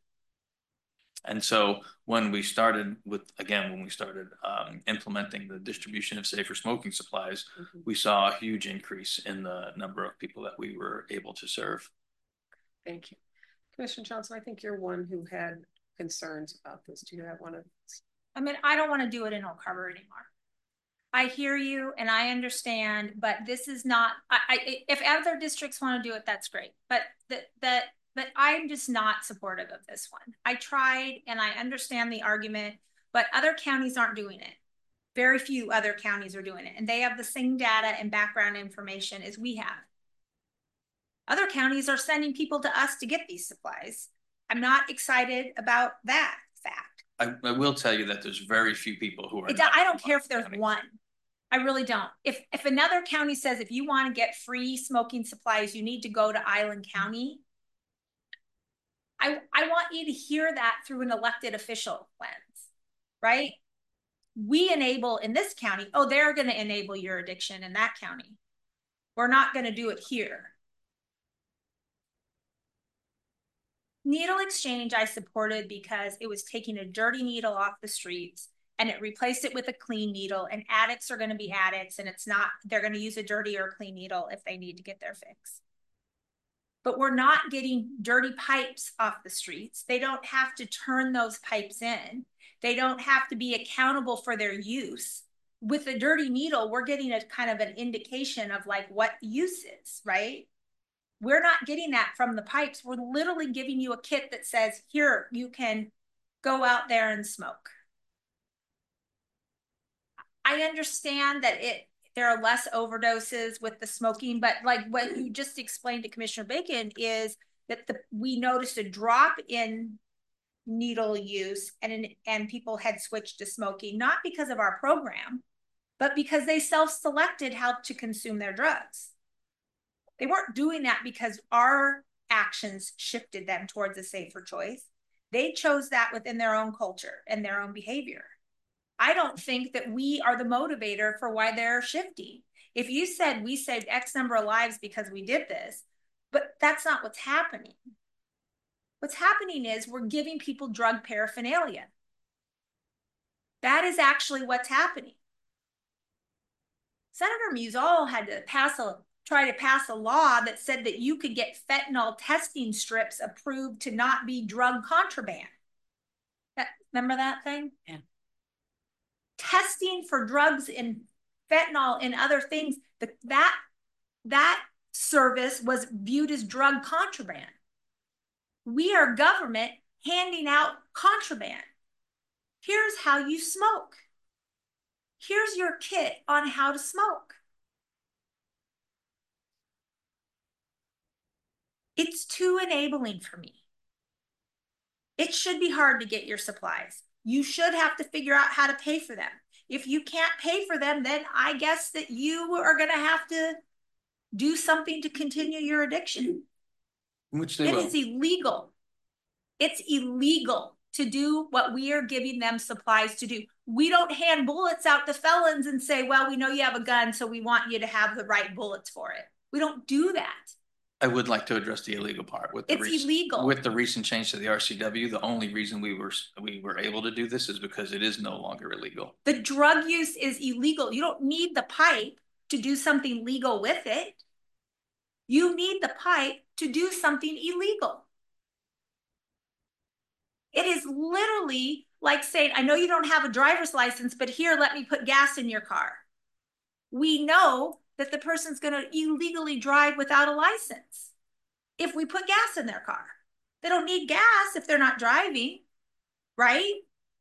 And so when we started with, again, when we started um, implementing the distribution of safer smoking supplies, mm-hmm. we saw a huge increase in the number of people that we were able to serve. Thank you. Commissioner Johnson, I think you're one who had concerns about this. Do you have one of these? I mean, I don't want to do it in Oak Harbor anymore. I hear you and I understand, but this is not, I, I if other districts want to do it, that's great. But that, that, but I'm just not supportive of this one. I tried and I understand the argument, but other counties aren't doing it. Very few other counties are doing it. And they have the same data and background information as we have. Other counties are sending people to us to get these supplies. I'm not excited about that fact. I, I will tell you that there's very few people who are. It, I don't care if there's county. one. I really don't. If if another county says if you want to get free smoking supplies, you need to go to Island County. I I want you to hear that through an elected official lens, right? We enable in this county. Oh, they're going to enable your addiction in that county. We're not going to do it here. Needle exchange I supported because it was taking a dirty needle off the streets and it replaced it with a clean needle, and addicts are going to be addicts, and it's not, they're going to use a dirty or clean needle if they need to get their fix. But we're not getting dirty pipes off the streets. They don't have to turn those pipes in. They don't have to be accountable for their use. With a dirty needle, we're getting a kind of an indication of like what use is, right? We're not getting that from the pipes. We're literally giving you a kit that says, here, you can go out there and smoke. I understand that it there are less overdoses with the smoking, but like what you just explained to Commissioner Bacon is that the, we noticed a drop in needle use and, and people had switched to smoking, not because of our program, but because they self-selected how to consume their drugs. They weren't doing that because our actions shifted them towards a safer choice. They chose that within their own culture and their own behavior. I don't think that we are the motivator for why they're shifting. If you said we saved X number of lives because we did this, but that's not what's happening. What's happening is we're giving people drug paraphernalia. That is actually what's happening. Senator Musall had to pass a try to pass a law that said that you could get fentanyl testing strips approved to not be drug contraband. That, remember that thing? Yeah. Testing for drugs in fentanyl and other things, the, that, that service was viewed as drug contraband. We are government handing out contraband. Here's how you smoke. Here's your kit on how to smoke. It's too enabling for me. It should be hard to get your supplies. You should have to figure out how to pay for them. If you can't pay for them, then I guess that you are going to have to do something to continue your addiction. Which they It will. is illegal. It's illegal to do what we are giving them supplies to do. We don't hand bullets out to felons and say, well, we know you have a gun, so we want you to have the right bullets for it. We don't do that. I would like to address the illegal part. With the It's recent, illegal. With the recent change to the R C W, the only reason we were we were able to do this is because it is no longer illegal. The drug use is illegal. You don't need the pipe to do something legal with it. You need the pipe to do something illegal. It is literally like saying, I know you don't have a driver's license, but here, let me put gas in your car. We know that the person's going to illegally drive without a license if we put gas in their car. They don't need gas if they're not driving, right?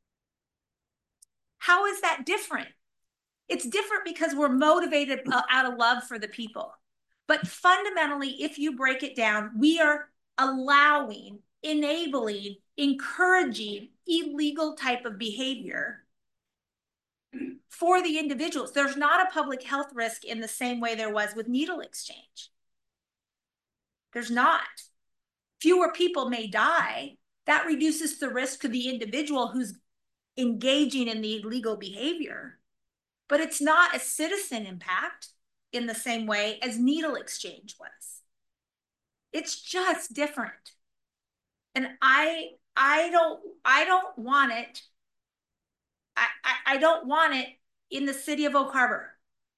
How is that different? It's different because we're motivated out of love for the people. But fundamentally, if you break it down, we are allowing, enabling, encouraging illegal type of behavior for the individuals. There's not a public health risk in the same way there was with needle exchange. There's not. Fewer people may die. That reduces the risk to the individual who's engaging in the illegal behavior. But it's not a citizen impact in the same way as needle exchange was. It's just different. And I I don't I don't want it. I, I, I don't want it in the city of Oak Harbor.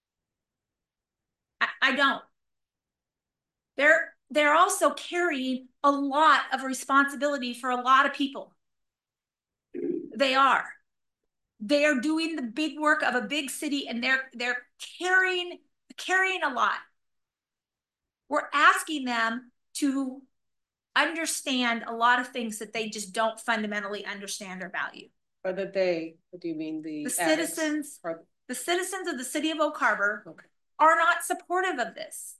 I, I don't. They're they're also carrying a lot of responsibility for a lot of people. They are. They are doing the big work of a big city, and they're they're carrying carrying a lot. We're asking them to understand a lot of things that they just don't fundamentally understand or value. Or that they, what do you mean? The, the citizens, or the citizens of the city of Oak Harbor okay. are not supportive of this.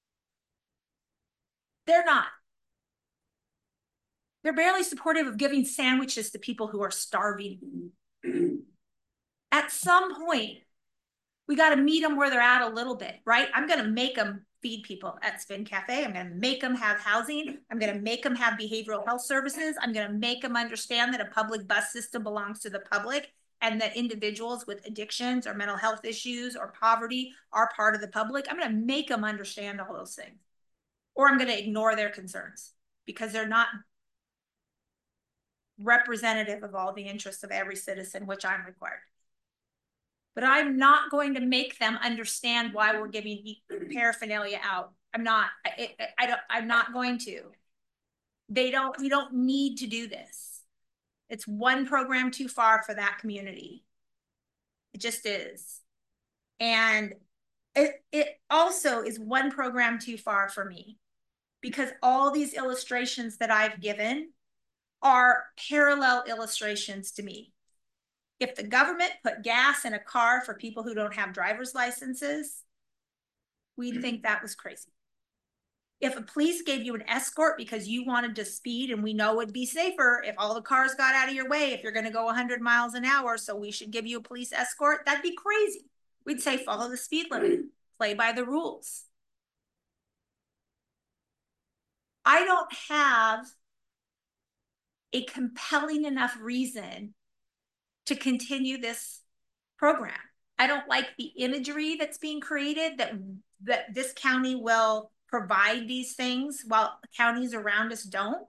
They're not. They're barely supportive of giving sandwiches to people who are starving. At some point, we got to meet them where they're at a little bit, right? I'm going to make them feed people at Spin Cafe. I'm going to make them have housing. I'm going to make them have behavioral health services. I'm going to make them understand that a public bus system belongs to the public and that individuals with addictions or mental health issues or poverty are part of the public. I'm going to make them understand all those things. Or I'm going to ignore their concerns because they're not representative of all the interests of every citizen, which I'm required. But I'm not going to make them understand why we're giving paraphernalia out. I'm not, I, I, I don't, I'm not going to. They don't, we don't need to do this. It's one program too far for that community. It just is. And it, it also is one program too far for me because all these illustrations that I've given are parallel illustrations to me. If the government put gas in a car for people who don't have driver's licenses, we'd think that was crazy. If a police gave you an escort because you wanted to speed, and we know it'd be safer if all the cars got out of your way, if you're going to go one hundred miles an hour, so we should give you a police escort, that'd be crazy. We'd say follow the speed limit, play by the rules. I don't have a compelling enough reason to continue this program. I don't like the imagery that's being created that, that this county will provide these things while counties around us don't.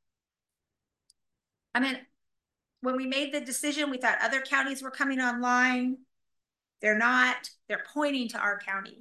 I mean, when we made the decision, we thought other counties were coming online. They're not. They're pointing to our county.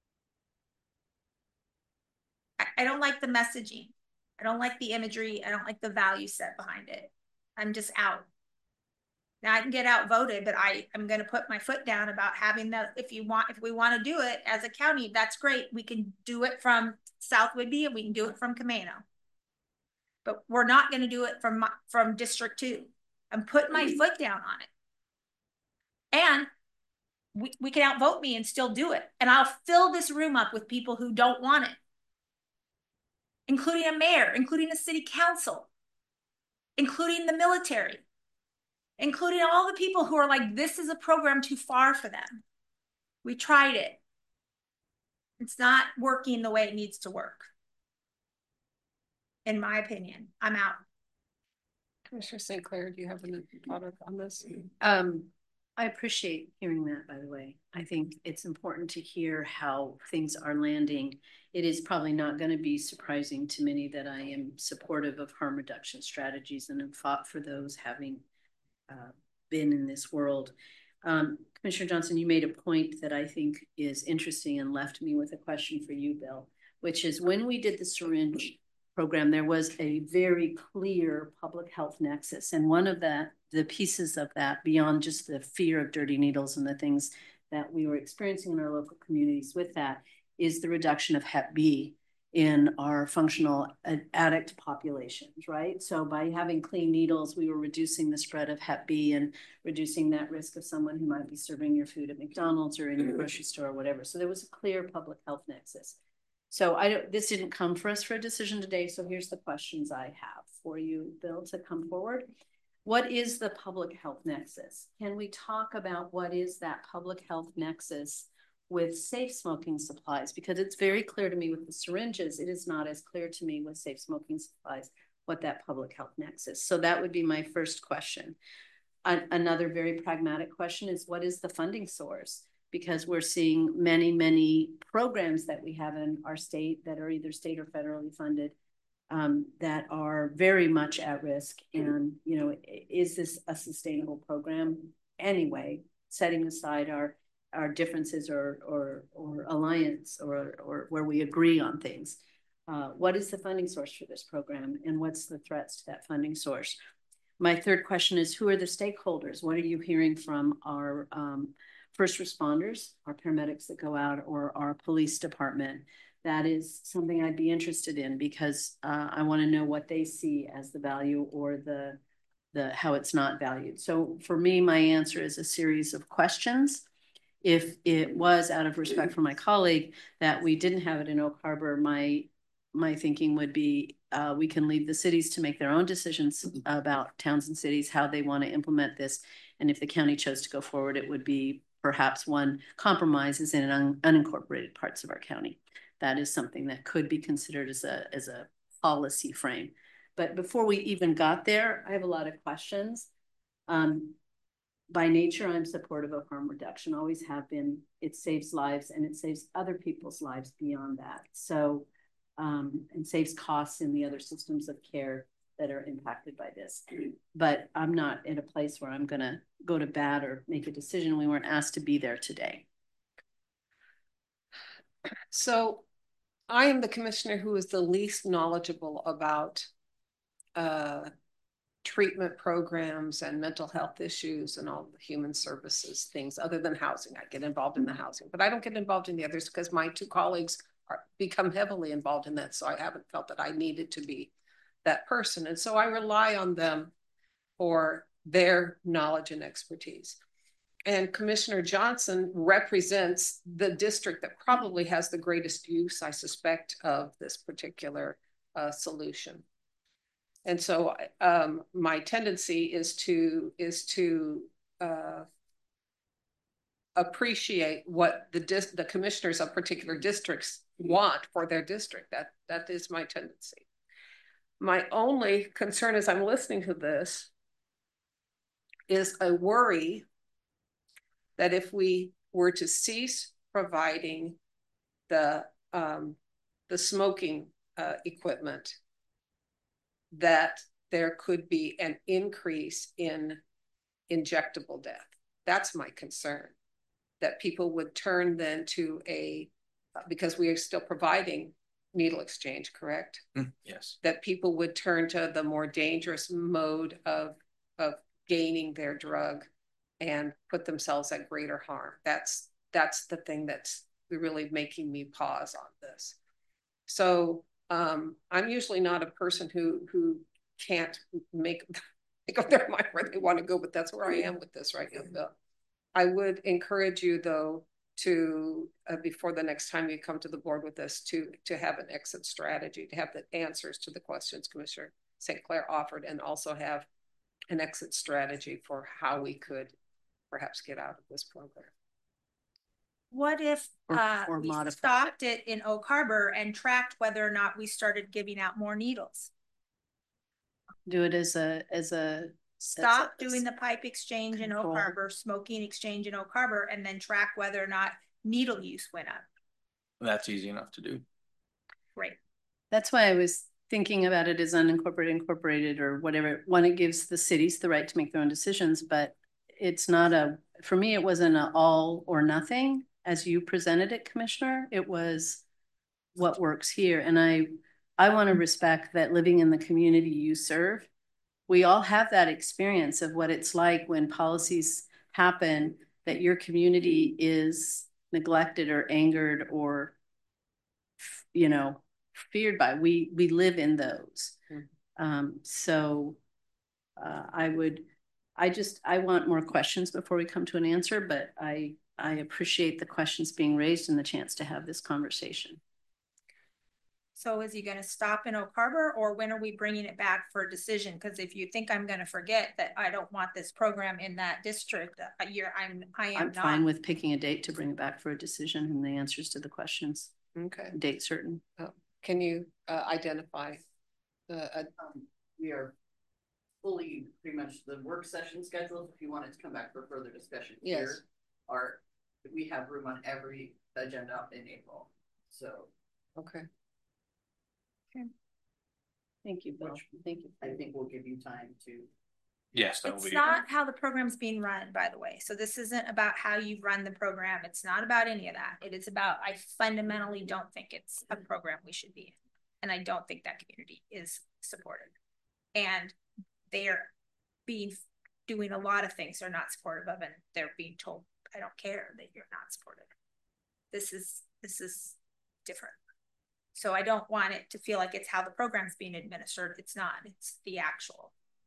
I, I don't like the messaging. I don't like the imagery. I don't like the value set behind it. I'm just out. Now I can get outvoted, but I am going to put my foot down about having that. If you want, if we want to do it as a county, that's great. We can do it from South Whidbey and we can do it from Camano. But we're not going to do it from, from District two. I'm putting my foot down on it. And we, we can outvote me and still do it. And I'll fill this room up with people who don't want it, including a mayor, including a city council, including the military, including all the people who are like, this is a program too far for them. We tried it. It's not working the way it needs to work. In my opinion, I'm out. Commissioner Saint Clair, do you have any thought on this? Um, I appreciate hearing that, by the way. I think it's important to hear how things are landing. It is probably not going to be surprising to many that I am supportive of harm reduction strategies and have fought for those, having uh, been in this world. Um, Commissioner Johnson, you made a point that I think is interesting and left me with a question for you, Bill, which is when we did the syringe program, there was a very clear public health nexus. And one of the, the pieces of that, beyond just the fear of dirty needles and the things that we were experiencing in our local communities with that, is the reduction of Hep B in our functional addict populations, right? So by having clean needles, we were reducing the spread of Hep B and reducing that risk of someone who might be serving your food at McDonald's or in your grocery store or whatever. So there was a clear public health nexus. So I don't, this didn't come for us for a decision today. So here's the questions I have for you, Bill, to come forward. What is the public health nexus? Can we talk about what is that public health nexus with safe smoking supplies? Because it's very clear to me with the syringes, it is not as clear to me with safe smoking supplies what that public health nexus. So that would be my first question. An another very pragmatic question is, what is the funding source? Because we're seeing many, many programs that we have in our state that are either state or federally funded um, that are very much at risk. And, you know, is this a sustainable program anyway, setting aside our our differences or or or alliance or or where we agree on things? Uh, what is the funding source for this program, and what's the threats to that funding source? My third question is, who are the stakeholders? What are you hearing from our um, first responders, our paramedics that go out, or our police department? That is something I'd be interested in, because uh, I want to know what they see as the value or the, the how it's not valued. So for me, my answer is a series of questions. If it was out of respect for my colleague that we didn't have it in Oak Harbor, my, my thinking would be uh, we can leave the cities to make their own decisions about towns and cities, how they want to implement this. And if the county chose to go forward, it would be perhaps one compromises in un unincorporated parts of our county. That is something that could be considered as a, as a policy frame. But before we even got there, I have a lot of questions. Um, by nature, I'm supportive of harm reduction, always have been. It saves lives and it saves other people's lives beyond that. So, um, and saves costs in the other systems of care that are impacted by this. But I'm not in a place where I'm gonna go to bat or make a decision. We weren't asked to be there today. So I am the commissioner who is the least knowledgeable about uh, treatment programs and mental health issues and all the human services things other than housing. I get involved in the housing, but I don't get involved in the others because my two colleagues are become heavily involved in that. So I haven't felt that I needed to be that person. And so I rely on them for their knowledge and expertise. And Commissioner Johnson represents the district that probably has the greatest use, I suspect, of this particular uh, solution. And so um, my tendency is to is to uh, appreciate what the dis the commissioners of particular districts want for their district. That that is my tendency. My only concern as I'm listening to this is a worry that if we were to cease providing the um, the smoking uh, equipment, that there could be an increase in injectable death. That's my concern, that people would turn then to a, because we are still providing needle exchange, correct? Mm, yes. That people would turn to the more dangerous mode of, of gaining their drug and put themselves at greater harm. That's, that's the thing that's really making me pause on this. So um, I'm usually not a person who, who can't make, make up their mind where they want to go, but that's where I am with this right now, Bill. I would encourage you though, to, uh, before the next time you come to the board with this, to, to have an exit strategy, to have the answers to the questions Commissioner Saint Clair offered, and also have an exit strategy for how we could perhaps get out of this program. What if Or- uh, or we modify it. stopped it in Oak Harbor and tracked whether or not we started giving out more needles? Do it as a, as a. Stop as a- doing the pipe exchange in Oak Control. Harbor, smoking exchange in Oak Harbor, and then track whether or not needle use went up. That's easy enough to do. Right. That's why I was thinking about it as unincorporated, incorporated, or whatever. One, it gives the cities the right to make their own decisions, but it's not a, for me, it wasn't an all or nothing as you presented it, Commissioner. It was what works here. And I, I want to respect that living in the community you serve, we all have that experience of what it's like when policies happen that your community is neglected or angered or, you know, feared by. We, we live in those. Mm-hmm. Um, so uh, I would, I just, I want more questions before we come to an answer, but I, I appreciate the questions being raised and the chance to have this conversation. So is he going to stop in Oak Harbor, or when are we bringing it back for a decision? Because if you think I'm going to forget that I don't want this program in that district, uh, you're, I'm, I am I'm not. fine with picking a date to bring it back for a decision and the answers to the questions. Okay. Date certain. Oh, can you uh, identify? Uh, a... um, we are fully pretty much the work session scheduled. If you wanted to come back for further discussion, yes, here are we have room on every agenda in April. So okay. Okay. Thank you, Bill. Which Thank you. I think we'll give you time to. Yes, that will It's be. not how the program's being run, by the way. So this isn't about how you run the program. It's not about any of that. It is about, I fundamentally don't think it's a program we should be in. And I don't think that community is supported. And they're being, doing a lot of things they're not supportive of, and they're being told, I don't care that you're not supportive. This is, this is different. So I don't want it to feel like it's how the program's being administered. It's not, it's the actual.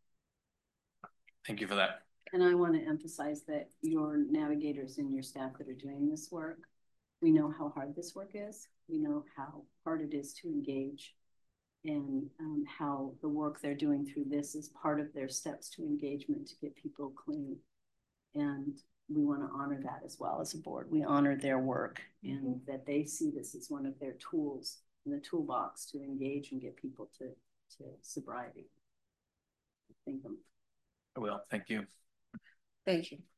Thank you for that. And I want to emphasize that your navigators and your staff that are doing this work, we know how hard this work is. We know how hard it is to engage, and um, how the work they're doing through this is part of their steps to engagement to get people clean. And we want to honor that as well as a board. We honor their work, and mm-hmm. that they see this as one of their tools in the toolbox to engage and get people to, to sobriety. Thank them. I will. Thank you. Thank you.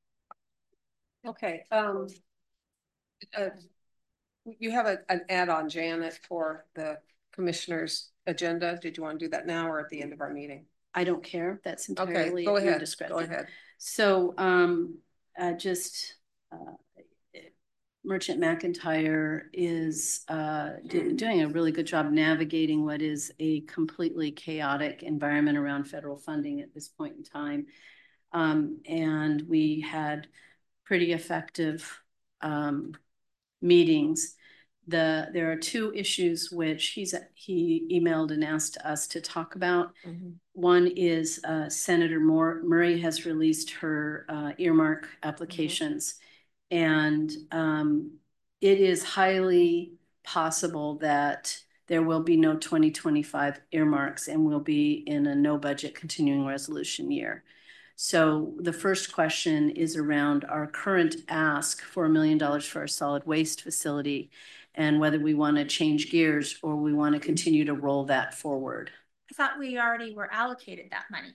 Okay. Um, uh, you have a, an add-on, Janet, for the commissioner's agenda. Did you want to do that now or at the end of our meeting? I don't care. That's entirely okay, go ahead. your discretion. Go ahead. So um, uh, just uh, Merchant McIntyre is uh, do, doing a really good job navigating what is a completely chaotic environment around federal funding at this point in time. Um, and we had pretty effective um, meetings. The, there are two issues which he's he emailed and asked us to talk about. Mm-hmm. One is uh, Senator Moore, Murray has released her uh, earmark applications. Mm-hmm. And um, it is highly possible that there will be no twenty twenty-five earmarks, and we'll be in a no budget continuing resolution year. So the first question is around our current ask for a million dollars for our solid waste facility, and whether we want to change gears or we want to continue to roll that forward. I thought we already were allocated that money.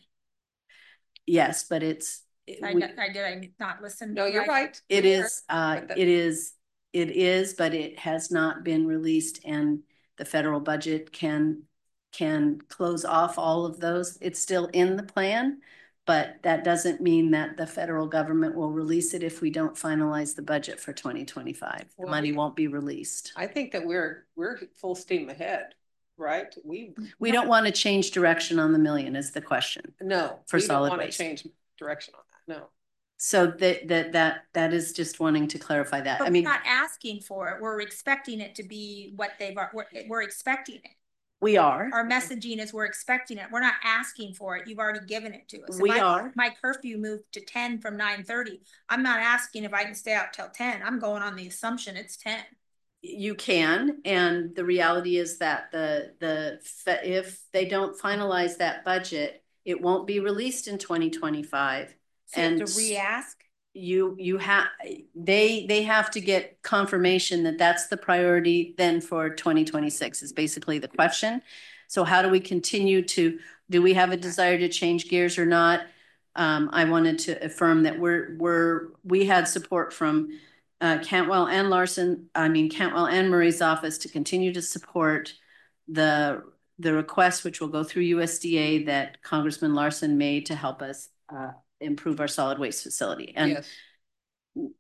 Yes, but it's I, we, I did I not listen? No, you're right. It is, uh, it is, it is, but it has not been released, and the federal budget can can close off all of those. It's still in the plan, but that doesn't mean that the federal government will release it if we don't finalize the budget for twenty twenty-five. Well, the money won't be released. I think that we're we're full steam ahead. Right, we we don't want to change direction on the million is the question. No, for we solid don't want waste. to change direction on that. No. So that that that that is just wanting to clarify that. But I mean, we're not asking for it. We're expecting it to be what they've we're, we're expecting it. We are. Our messaging is we're expecting it. We're not asking for it. You've already given it to us. We if I, are. My curfew moved to ten from nine thirty. I'm not asking if I can stay out till ten. I'm going on the assumption it's ten. You can, and the reality is that the the if they don't finalize that budget, it won't be released in twenty twenty-five. So and you have to re-ask. You you have they they have to get confirmation that that's the priority then for twenty twenty-six is basically the question. So how do we continue to do we have a desire to change gears or not? Um, I wanted to affirm that we're we're we had support from Uh, Cantwell and Larson, I mean Cantwell and Murray's office to continue to support the the request, which will go through U S D A, that Congressman Larson made to help us uh, improve our solid waste facility. And yes.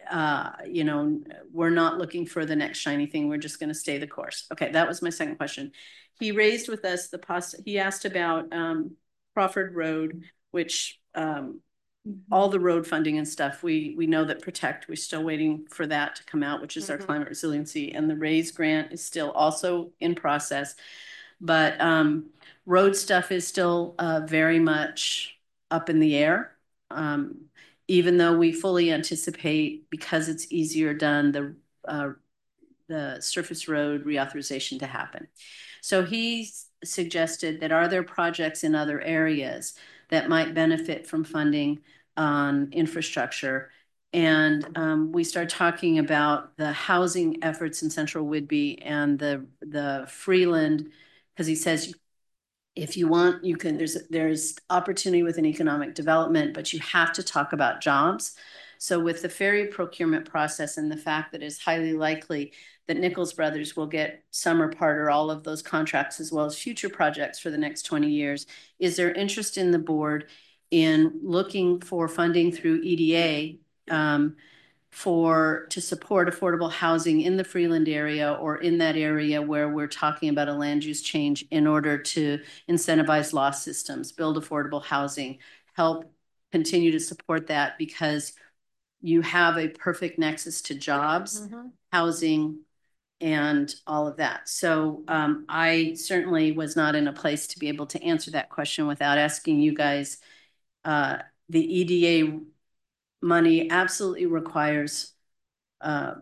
uh, you know, we're not looking for the next shiny thing. We're just going to stay the course. Okay, that was my second question. He raised with us the poss. He asked about um, Crawford Road, which um, all the road funding and stuff. We we know that Protect. We're still waiting for that to come out, which is mm-hmm. our climate resiliency, and the RAISE grant is still also in process. But um, road stuff is still uh, very much up in the air. Um, even though we fully anticipate, because it's easier done, the uh, the surface road reauthorization to happen. So he suggested that are there projects in other areas that might benefit from funding on infrastructure? And um, we start talking about the housing efforts in Central Whidbey and the the Freeland, because he says if you want, you can, there's, there's opportunity within economic development, but you have to talk about jobs. So with the ferry procurement process and the fact that it's highly likely that Nichols Brothers will get some or part or all of those contracts as well as future projects for the next twenty years, is there interest in the board in looking for funding through E D A um, for to support affordable housing in the Freeland area or in that area where we're talking about a land use change in order to incentivize law systems, build affordable housing, help continue to support that, because you have a perfect nexus to jobs, mm-hmm. housing, and all of that. So um, I certainly was not in a place to be able to answer that question without asking you guys. Uh, the E D A money absolutely requires, uh,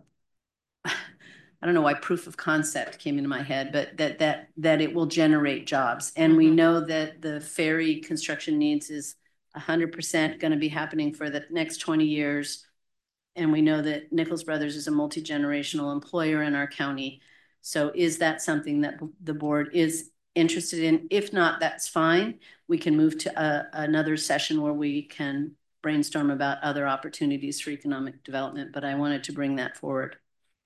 I don't know why proof of concept came into my head, but that that that it will generate jobs. And mm-hmm. we know that the ferry construction needs is one hundred percent going to be happening for the next twenty years. And we know that Nichols Brothers is a multi-generational employer in our county. So is that something that the board is interested in? If not, that's fine. We can move to a, another session where we can brainstorm about other opportunities for economic development, but I wanted to bring that forward.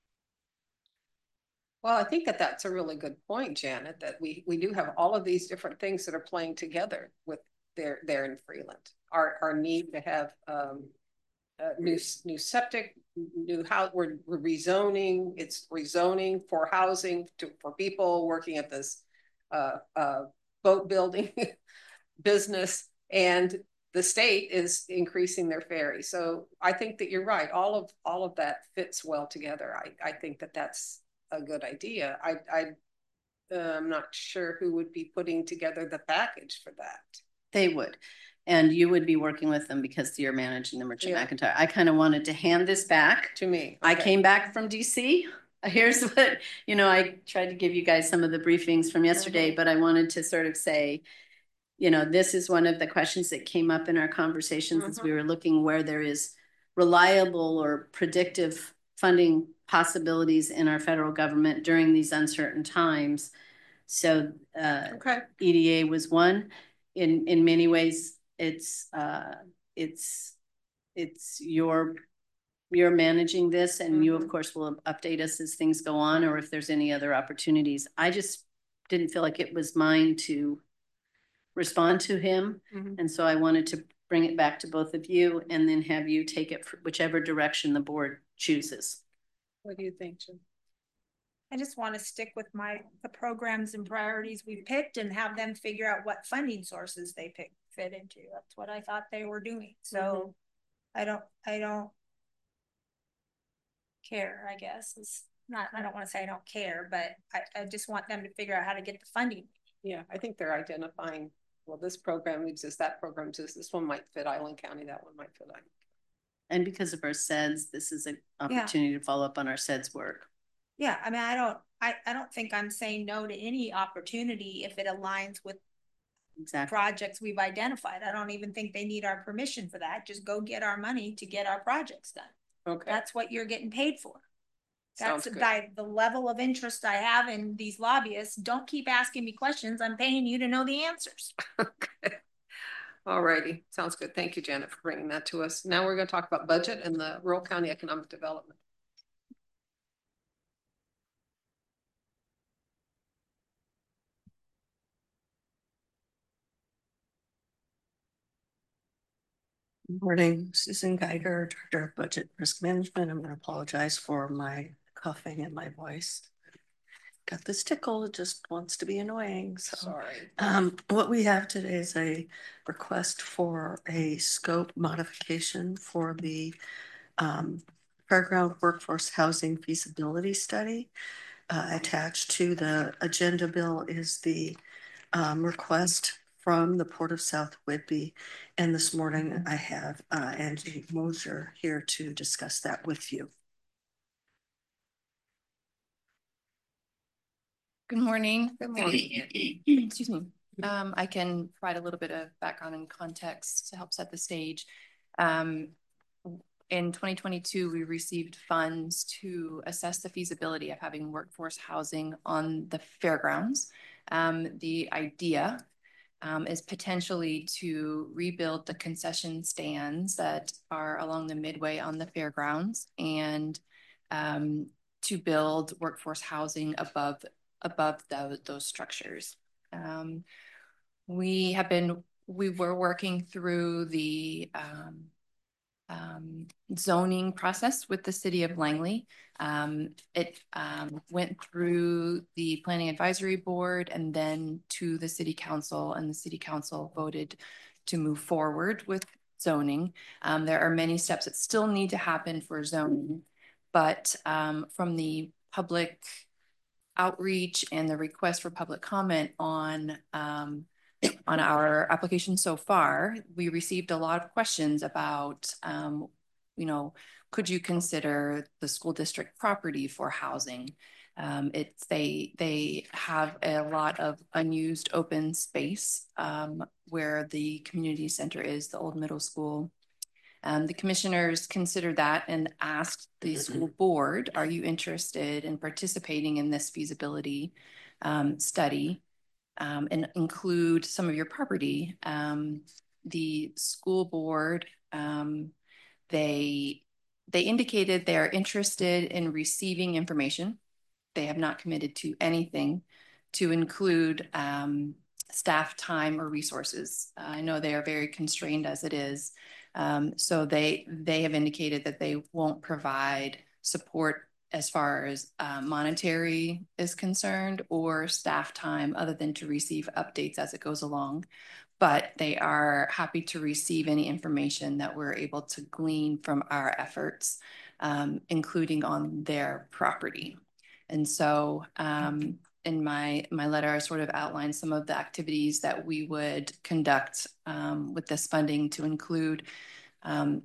Well, I think that that's a really good point, Janet, that we, we do have all of these different things that are playing together with there, there in Freeland. Our, our need to have um, Uh, new new septic, new house. We're, we're rezoning. It's rezoning for housing to for people working at this uh, uh, boat building business, and the state is increasing their ferry. So I think that you're right. All of all of that fits well together. I I think that that's a good idea. I I uh, I'm not sure who would be putting together the package for that. They would. And you would be working with them because you're managing the Merchant yeah. McIntyre. I kind of wanted to hand this back to me. Okay. I came back from D C. Here's what, you know, I tried to give you guys some of the briefings from yesterday, mm-hmm. but I wanted to sort of say, you know, this is one of the questions that came up in our conversations mm-hmm. as we were looking where there is reliable or predictive funding possibilities in our federal government during these uncertain times. So uh, okay. E D A was one. In, in many ways, It's uh, it's it's your you're managing this, and mm-hmm. you of course will update us as things go on, or if there's any other opportunities. I just didn't feel like it was mine to respond to him, mm-hmm. and so I wanted to bring it back to both of you, and then have you take it for whichever direction the board chooses. What do you think, Jim? I just want to stick with my the programs and priorities we picked, and have them figure out what funding sources they pick. fit into. That's what I thought they were doing. So mm-hmm. I don't I don't care, I guess. It's not I don't want to say I don't care, but I, I just want them to figure out how to get the funding. Yeah, I think they're identifying, well, this program exists, that program exists, this one might fit Island County, that one might fit Island County. And because of our S E D S, this is an opportunity yeah. to follow up on our S E D S work. Yeah, I mean I don't I, I don't think I'm saying no to any opportunity if it aligns with Exactly. projects we've identified. I don't even think they need our permission for that. Just go get our money to get our projects done. Okay. That's what you're getting paid for. That's the, the level of interest I have in these lobbyists. Don't keep asking me questions. I'm paying you to know the answers. Okay. All righty. Sounds good. Thank you, Janet, for bringing that to us. Now we're going to talk about budget and the rural county economic development. Good morning, Susan Geiger, Director of Budget Risk Management. I'm going to apologize for my coughing and my voice. Got this tickle, it just wants to be annoying. So, Sorry. Um, what we have today is a request for a scope modification for the um, Fairground Workforce Housing Feasibility Study. Uh, attached to the agenda bill is the um, request from the Port of South Whidbey. And this morning I have uh, Angie Mosier here to discuss that with you. Good morning. Good morning. Excuse me. Um, I can provide a little bit of background and context to help set the stage. Um, in twenty twenty-two, we received funds to assess the feasibility of having workforce housing on the fairgrounds. Um, the idea Um, is potentially to rebuild the concession stands that are along the midway on the fairgrounds and um, to build workforce housing above above those, those structures. Um, we have been, we were working through the um, um, zoning process with the city of Langley. Um, it um, went through the planning advisory board and then to the city council, and the city council voted to move forward with zoning. Um, there are many steps that still need to happen for zoning, but um, from the public outreach and the request for public comment on um, on our application so far, we received a lot of questions about, um, you know, could you consider the school district property for housing? Um, it's they they have a lot of unused open space um, where the community center is, the old middle school. Um, the commissioners considered that and asked the school board, are you interested in participating in this feasibility um, study? Um, and include some of your property. Um, the school board, um, they they indicated they are interested in receiving information. They have not committed to anything to include um, staff time or resources. Uh, I know they are very constrained as it is. Um, so they they have indicated that they won't provide support as far as uh, monetary is concerned or staff time other than to receive updates as it goes along. But they are happy to receive any information that we're able to glean from our efforts, um, including on their property. And so um, in my, my letter, I sort of outlined some of the activities that we would conduct um, with this funding to include um,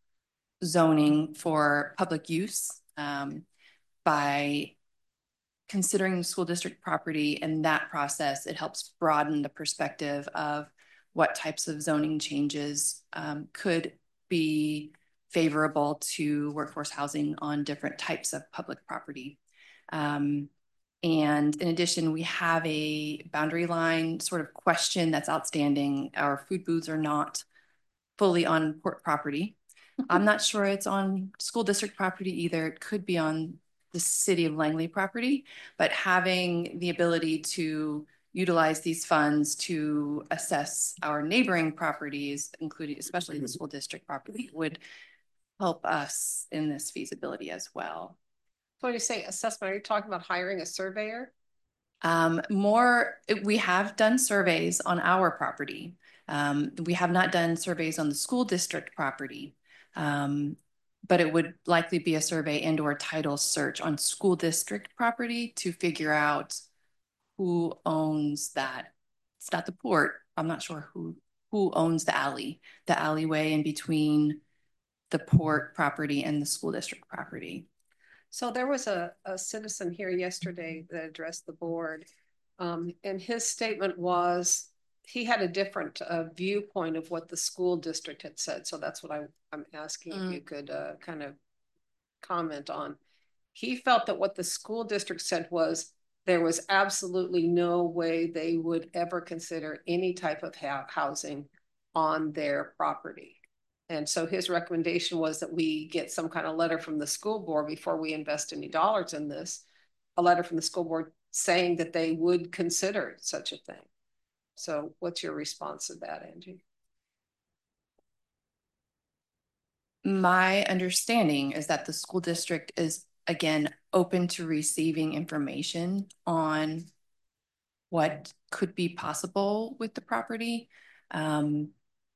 zoning for public use, um, by considering the school district property and that process, it helps broaden the perspective of what types of zoning changes um, could be favorable to workforce housing on different types of public property. Um, and in addition, we have a boundary line sort of question that's outstanding. Our food booths are not fully on port property. I'm not sure it's on school district property either. It could be on the city of Langley property, but having the ability to utilize these funds to assess our neighboring properties, including especially the school district property, would help us in this feasibility as well. So when you say assessment, are you talking about hiring a surveyor? Um, more, we have done surveys on our property. Um, we have not done surveys on the school district property. Um, but it would likely be a survey and or title search on school district property to figure out who owns that. It's not the port. I'm not sure who who owns the alley, the alleyway in between the port property and the school district property. So there was a, a citizen here yesterday that addressed the board. Um, and his statement was he had a different uh, viewpoint of what the school district had said. So that's what I, I'm asking mm. if you could uh, kind of comment on. He felt that what the school district said was there was absolutely no way they would ever consider any type of ha- housing on their property. And so his recommendation was that we get some kind of letter from the school board before we invest any dollars in this, a letter from the school board saying that they would consider such a thing. So what's your response to that, Angie? My understanding is that the school district is, again, open to receiving information on what could be possible with the property. Um,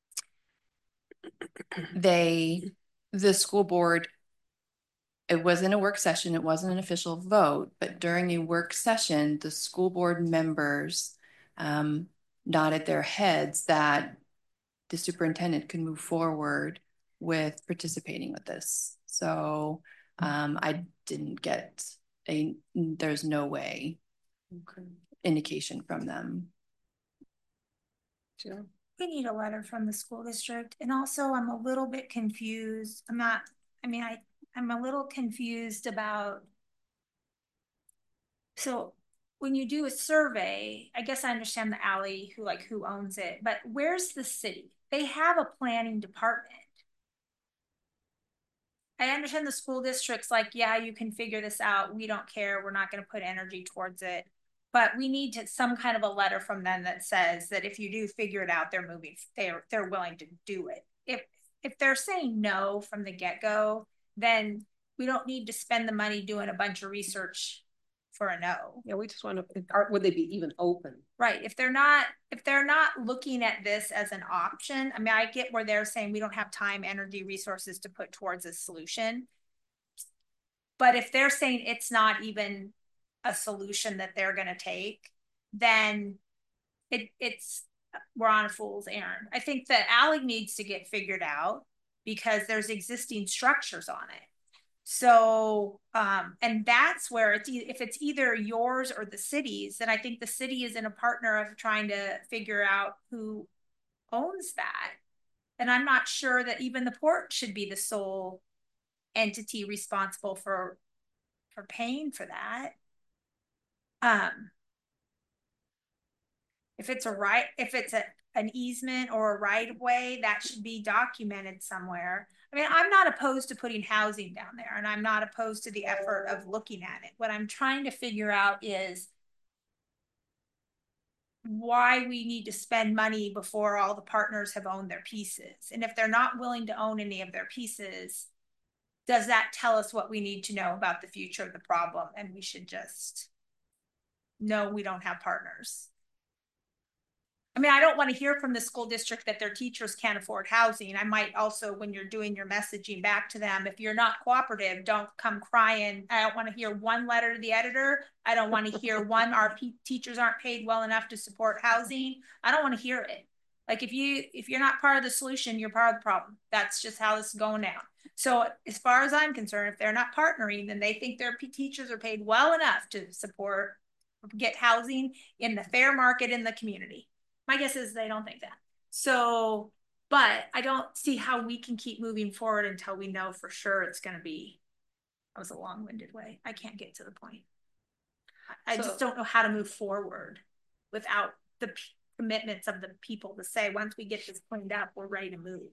they, the school board, it wasn't a work session, it wasn't an official vote, but during a work session, the school board members um, nodded their heads that the superintendent could move forward with participating with this. So um, I didn't get a, there's no way Okay. indication from them. Jill? We need a letter from the school district. And also I'm a little bit confused. I'm not, I mean, I, I'm a little confused about. So when you do a survey, I guess I understand the alley, who like who owns it, but where's the city? They have a planning department. I understand the school district's like, yeah, you can figure this out. We don't care. We're not going to put energy towards it. But we need to, some kind of a letter from them that says that if you do figure it out, they're moving, they're, they're willing to do it. If, if they're saying no from the get-go, then we don't need to spend the money doing a bunch of research for a no. Yeah, we just want to, are, would they be even open? Right. If they're not, if they're not looking at this as an option, I mean, I get where they're saying we don't have time, energy, resources to put towards a solution. But if they're saying it's not even a solution that they're going to take, then it, it's, we're on a fool's errand. I think the alley needs to get figured out because there's existing structures on it. So, um, and that's where it's, e if it's either yours or the city's, then I think the city is in a partner of trying to figure out who owns that. And I'm not sure that even the port should be the sole entity responsible for, for paying for that. Um, if it's a right, if it's a, an easement or a right of way, that should be documented somewhere. I mean, I'm not opposed to putting housing down there, and I'm not opposed to the effort of looking at it. What I'm trying to figure out is why we need to spend money before all the partners have owned their pieces. And if they're not willing to own any of their pieces, does that tell us what we need to know about the future of the problem? And we should just know we don't have partners. I mean, I don't want to hear from the school district that their teachers can't afford housing. I might also, when you're doing your messaging back to them, if you're not cooperative, don't come crying. I don't want to hear one letter to the editor. I don't want to hear one, our teachers aren't paid well enough to support housing. I don't want to hear it. Like if you, if you're not part of the solution, you're part of the problem. That's just how this is going down. So as far as I'm concerned, if they're not partnering, then they think their teachers are paid well enough to support, get housing in the fair market in the community. My guess is they don't think that. So, but I don't see how we can keep moving forward until we know for sure it's going to be, that was a long-winded way. I can't get to the point. I so, just don't know how to move forward without the p commitments of the people to say, once we get this cleaned up, we're ready to move.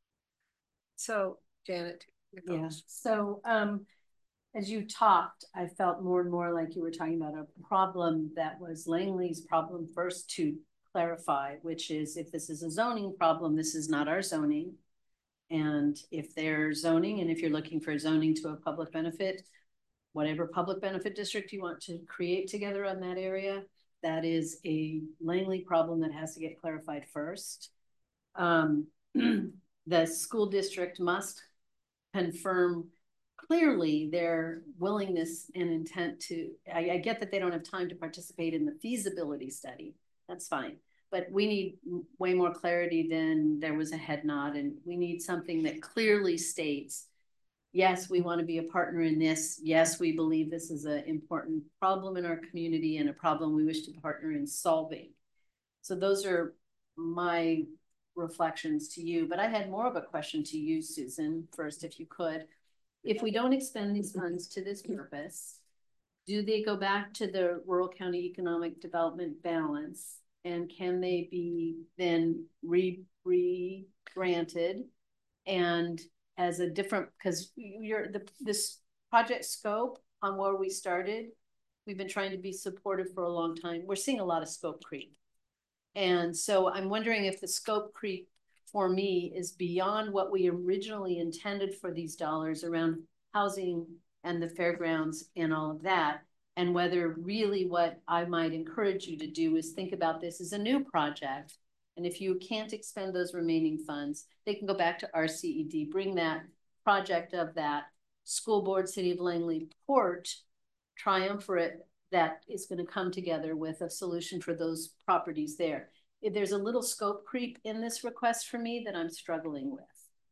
So, Janet. Yeah. So, um, as you talked, I felt more and more like you were talking about a problem that was Langley's problem first to clarify, which is if this is a zoning problem, this is not our zoning. And if they're zoning, and if you're looking for zoning to a public benefit, whatever public benefit district you want to create together on that area, that is a Langley problem that has to get clarified first. Um, the school district must confirm clearly their willingness and intent to, I, I get that they don't have time to participate in the feasibility study. That's fine. But we need way more clarity than there was a head nod. And we need something that clearly states, yes, we want to be a partner in this. Yes, we believe this is an important problem in our community and a problem we wish to partner in solving. So those are my reflections to you. But I had more of a question to you, Susan, first, if you could. If we don't expend these funds to this purpose, do they go back to the rural county economic development balance? And can they be then re, re granted and as a different, because you're the this project scope on where we started, we've been trying to be supportive for a long time. We're seeing a lot of scope creep. And so I'm wondering if the scope creep for me is beyond what we originally intended for these dollars around housing and the fairgrounds and all of that. And whether really what I might encourage you to do is think about this as a new project. And if you can't expend those remaining funds, they can go back to R C E D, bring that project of that school board, City of Langley Port triumvirate that is going to come together with a solution for those properties there. If there's a little scope creep in this request for me that I'm struggling with.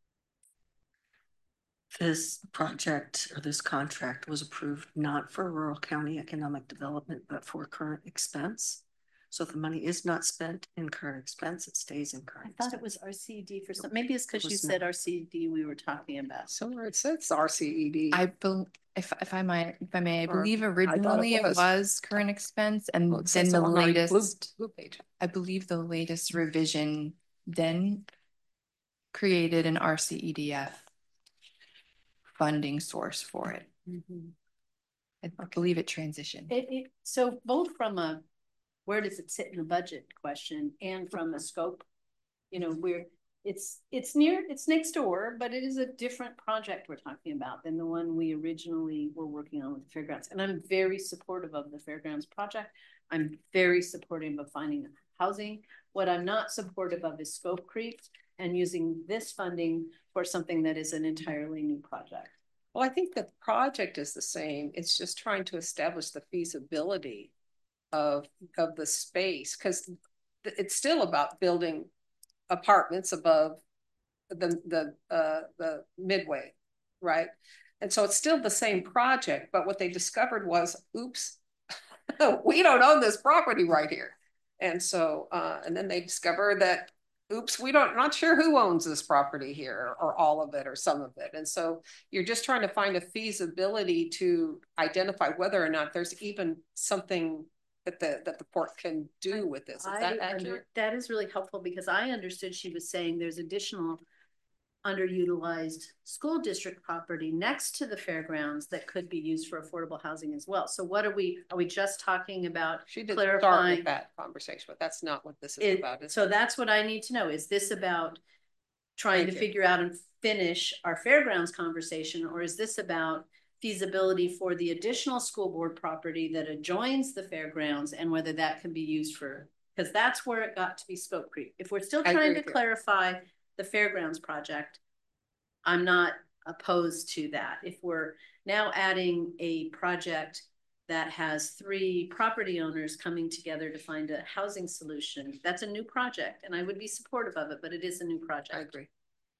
This project or this contract was approved not for rural county economic development, but for current expense. So the money is not spent in current expense, it stays in current. I thought it was R C E D for some, maybe it's because you said R C E D we were talking about. Somewhere it says R C E D. I bel if if I might, if I may, I Or- believe I thought originally it it was. was current expense, and Well, it then says the so on my blue- latest, blue page. I believe the latest revision then created an R C E D F funding source for it. Mm-hmm. I believe it transitioned. It, it, so both from a, where does it sit in the budget question and from a scope, you know, we're, it's, it's near, it's next door, but it is a different project we're talking about than the one we originally were working on with the fairgrounds. And I'm very supportive of the fairgrounds project. I'm very supportive of finding housing. What I'm not supportive of is scope creep and using this funding for something that is an entirely new project. Well, I think the project is the same. It's just trying to establish the feasibility of, of the space, because it's still about building apartments above the, the, uh, the midway, right? And so it's still the same project, but what they discovered was, oops, we don't own this property right here. And so, uh, and then they discover that, oops, we don't, not sure who owns this property here, or all of it or some of it. And so you're just trying to find a feasibility to identify whether or not there's even something that the, that the port can do with this. Is that I accurate? under, that is really helpful, because I understood she was saying there's additional underutilized school district property next to the fairgrounds that could be used for affordable housing as well. So what are we, are we just talking about She did clarifying start with that conversation, but that's not what this is it, about. Is so it? that's what I need to know. Is this about trying Thank to you. figure out and finish our fairgrounds conversation, or is this about feasibility for the additional school board property that adjoins the fairgrounds and whether that can be used for, because that's where it got to be scope creep. If we're still I trying agree to with you. clarify the fairgrounds project, I'm not opposed to that. If we're now adding a project that has three property owners coming together to find a housing solution, that's a new project, and I would be supportive of it, but it is a new project. I agree.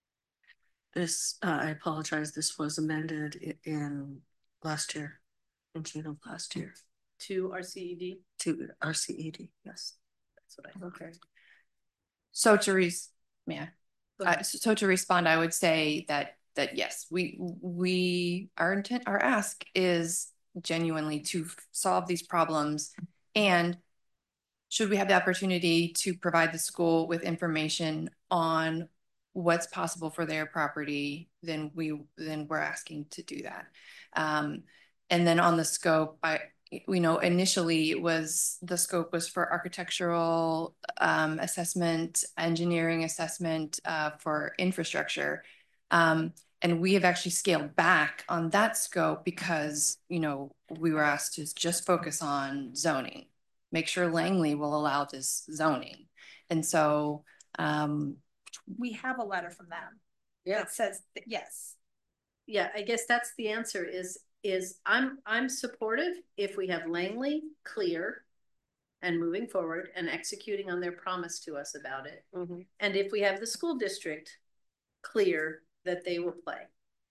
This, uh, I apologize, this was amended i- in last year, in June of last year, To R C E D, to R C E D, yes. that's what I thought. Okay. So to res, yeah. Go Uh, ahead. so so to respond, I would say that that yes, we we our intent, our ask is genuinely to f- solve these problems, and should we have the opportunity to provide the school with information on what's possible for their property, then we then we're asking to do that. Um, and then on the scope, I we know initially it was the scope was for architectural um, assessment, engineering assessment uh, for infrastructure. Um, and we have actually scaled back on that scope because, you know, we were asked to just focus on zoning, make sure Langley will allow this zoning. And so, um, We have a letter from them Yeah. that says that, yes. Yeah, I guess that's the answer is, is I'm, I'm supportive if we have Langley clear and moving forward and executing on their promise to us about it. Mm-hmm. And if we have the school district clear that they will play.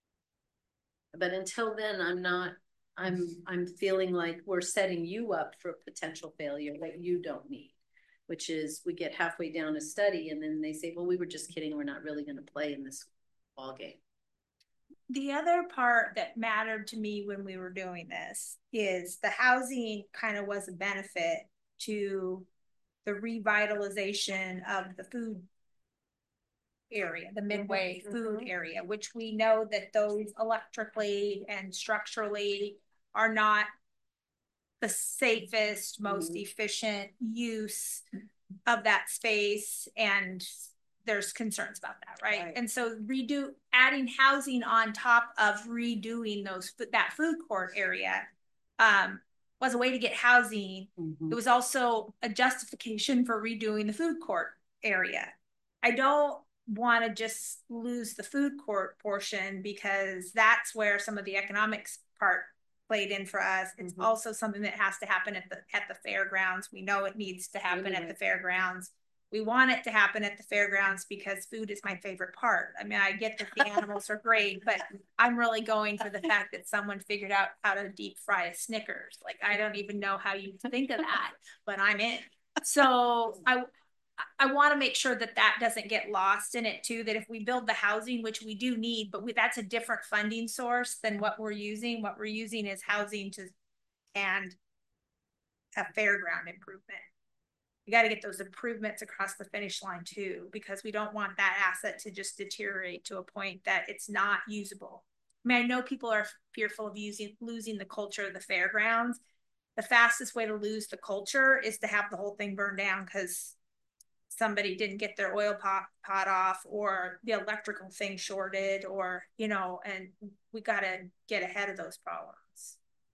But until then, I'm not, I'm, I'm feeling like we're setting you up for potential failure that you don't need, which is we get halfway down a study and then they say, well, we were just kidding. We're not really going to play in this ball game. The other part that mattered to me when we were doing this is the housing kind of was a benefit to the revitalization of the food area, the midway Mm-hmm. food area, which we know that those electrically and structurally are not the safest, most Mhm. efficient use of that space. And there's concerns about that, right? Right. And so redo, adding housing on top of redoing those, that food court area, um, was a way to get housing. Mhm. It was also a justification for redoing the food court area. I don't want to just lose the food court portion because that's where some of the economics part played in for us. It's Mhm. also something that has to happen at the at the fairgrounds. We know it needs to happen Really? at the fairgrounds. We want it to happen at the fairgrounds because food is my favorite part. I mean, I get that the animals are great, but I'm really going for the fact that someone figured out how to deep fry a Snickers. Like, I don't even know how you think of that, but I'm in. So I, I want to make sure that that doesn't get lost in it too, that if we build the housing, which we do need, but we, that's a different funding source than what we're using. What we're using is housing to, and a fairground improvement. We got to get those improvements across the finish line too, because we don't want that asset to just deteriorate to a point that it's not usable. I mean, I know people are fearful of using losing the culture of the fairgrounds. The fastest way to lose the culture is to have the whole thing burned down because somebody didn't get their oil pot, pot off, or the electrical thing shorted, or, you know, and we got to get ahead of those problems.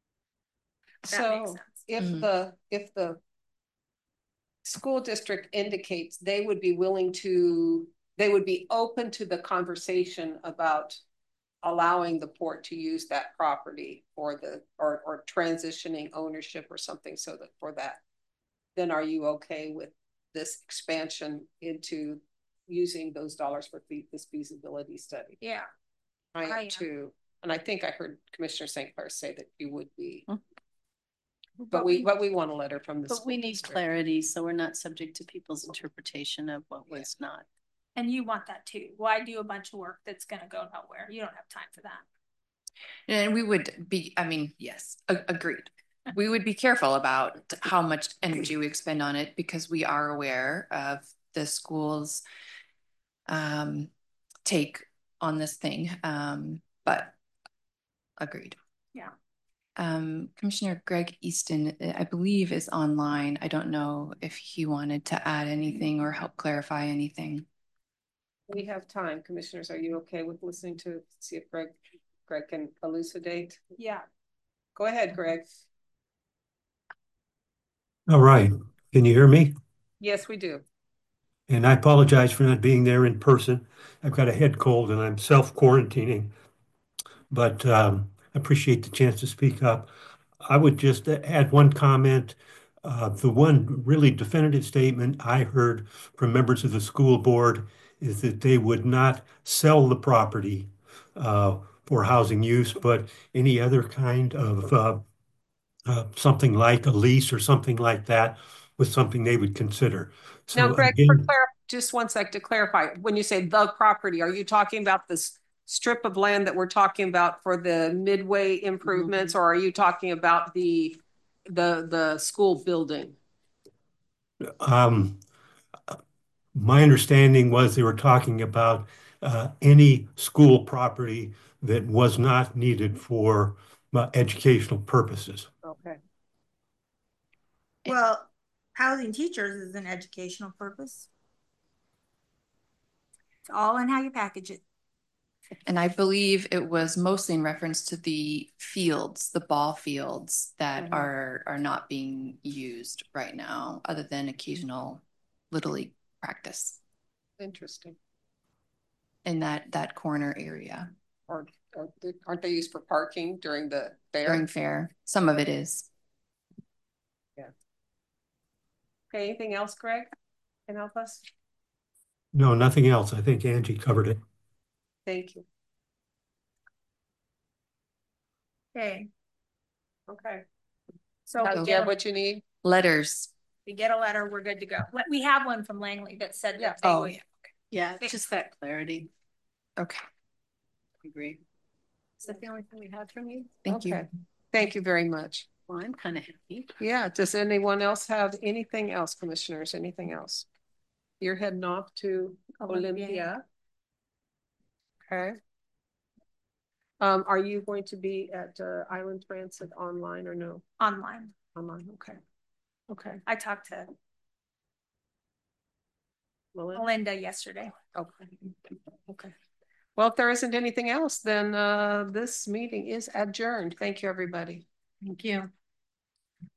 That makes So sense. if Mhm. the, if the school district indicates they would be willing to, they would be open to the conversation about allowing the port to use that property for the, or, or transitioning ownership or something so that for that, then are you okay with this expansion into using those dollars for fe- this feasibility study? Yeah. I I am am. too. And I think I heard Commissioner Saint Clair say that you would be. Hmm. But we, but we want a letter from the But school we need district. clarity, so we're not subject to people's interpretation of what Yeah. was not. And you want that too. Why do a bunch of work that's going to go nowhere? You don't have time for that. And we would be, I mean, yes, a- agreed. We would be careful about how much energy we expend on it because we are aware of the school's um, take on this thing. Um, but agreed. Yeah. Um, Commissioner Greg Easton, I believe, is online. I don't know if he wanted to add anything or help clarify anything. We have time. Commissioners, are you okay with listening to see if Greg, Greg can elucidate? Yeah. Go ahead, Greg. All right. Can you hear me? Yes, we do. And I apologize for not being there in person. I've got a head cold and I'm self-quarantining, but um, I appreciate the chance to speak up. I would just add one comment. Uh, the one really definitive statement I heard from members of the school board is that they would not sell the property uh, for housing use, but any other kind of uh, uh, something like a lease or something like that was something they would consider. Now, So Greg, for again, clar- just one sec to clarify, when you say the property, are you talking about this strip of land that we're talking about for the midway improvements, or are you talking about the the the school building? um, my understanding was they were talking about uh, any school property that was not needed for uh, educational purposes. Okay. Well, housing teachers is an educational purpose. It's all in how you package it. And I believe it was mostly in reference to the fields, the ball fields that Mhm. are are not being used right now, other than occasional Little League practice Interesting. in that that corner area Or, or aren't they used for parking during the fair? during fair. Some of it is. Okay, anything else, Greg? Can help us? No, nothing else. I think Angie covered it. Thank you. Okay. Okay. So Now, we do you get, have a, what you need? Letters. we get a letter, we're good to go. We have one from Langley that said Yeah. that they Oh, would. yeah. Yeah, just that clarity. Okay. I agree. Is that the only thing we had from you? Thank you. Okay. Thank you very much. Well, I'm kind of happy. Yeah, does anyone else have anything else, commissioners, anything else? You're heading off to Olympia. Olympia. Okay. Um, are you going to be at uh, Island Transit online or no? Online. Online, okay. Okay. I talked to Melinda yesterday. Okay. Okay. Well, if there isn't anything else, then uh, this meeting is adjourned. Thank you, everybody. Thank you.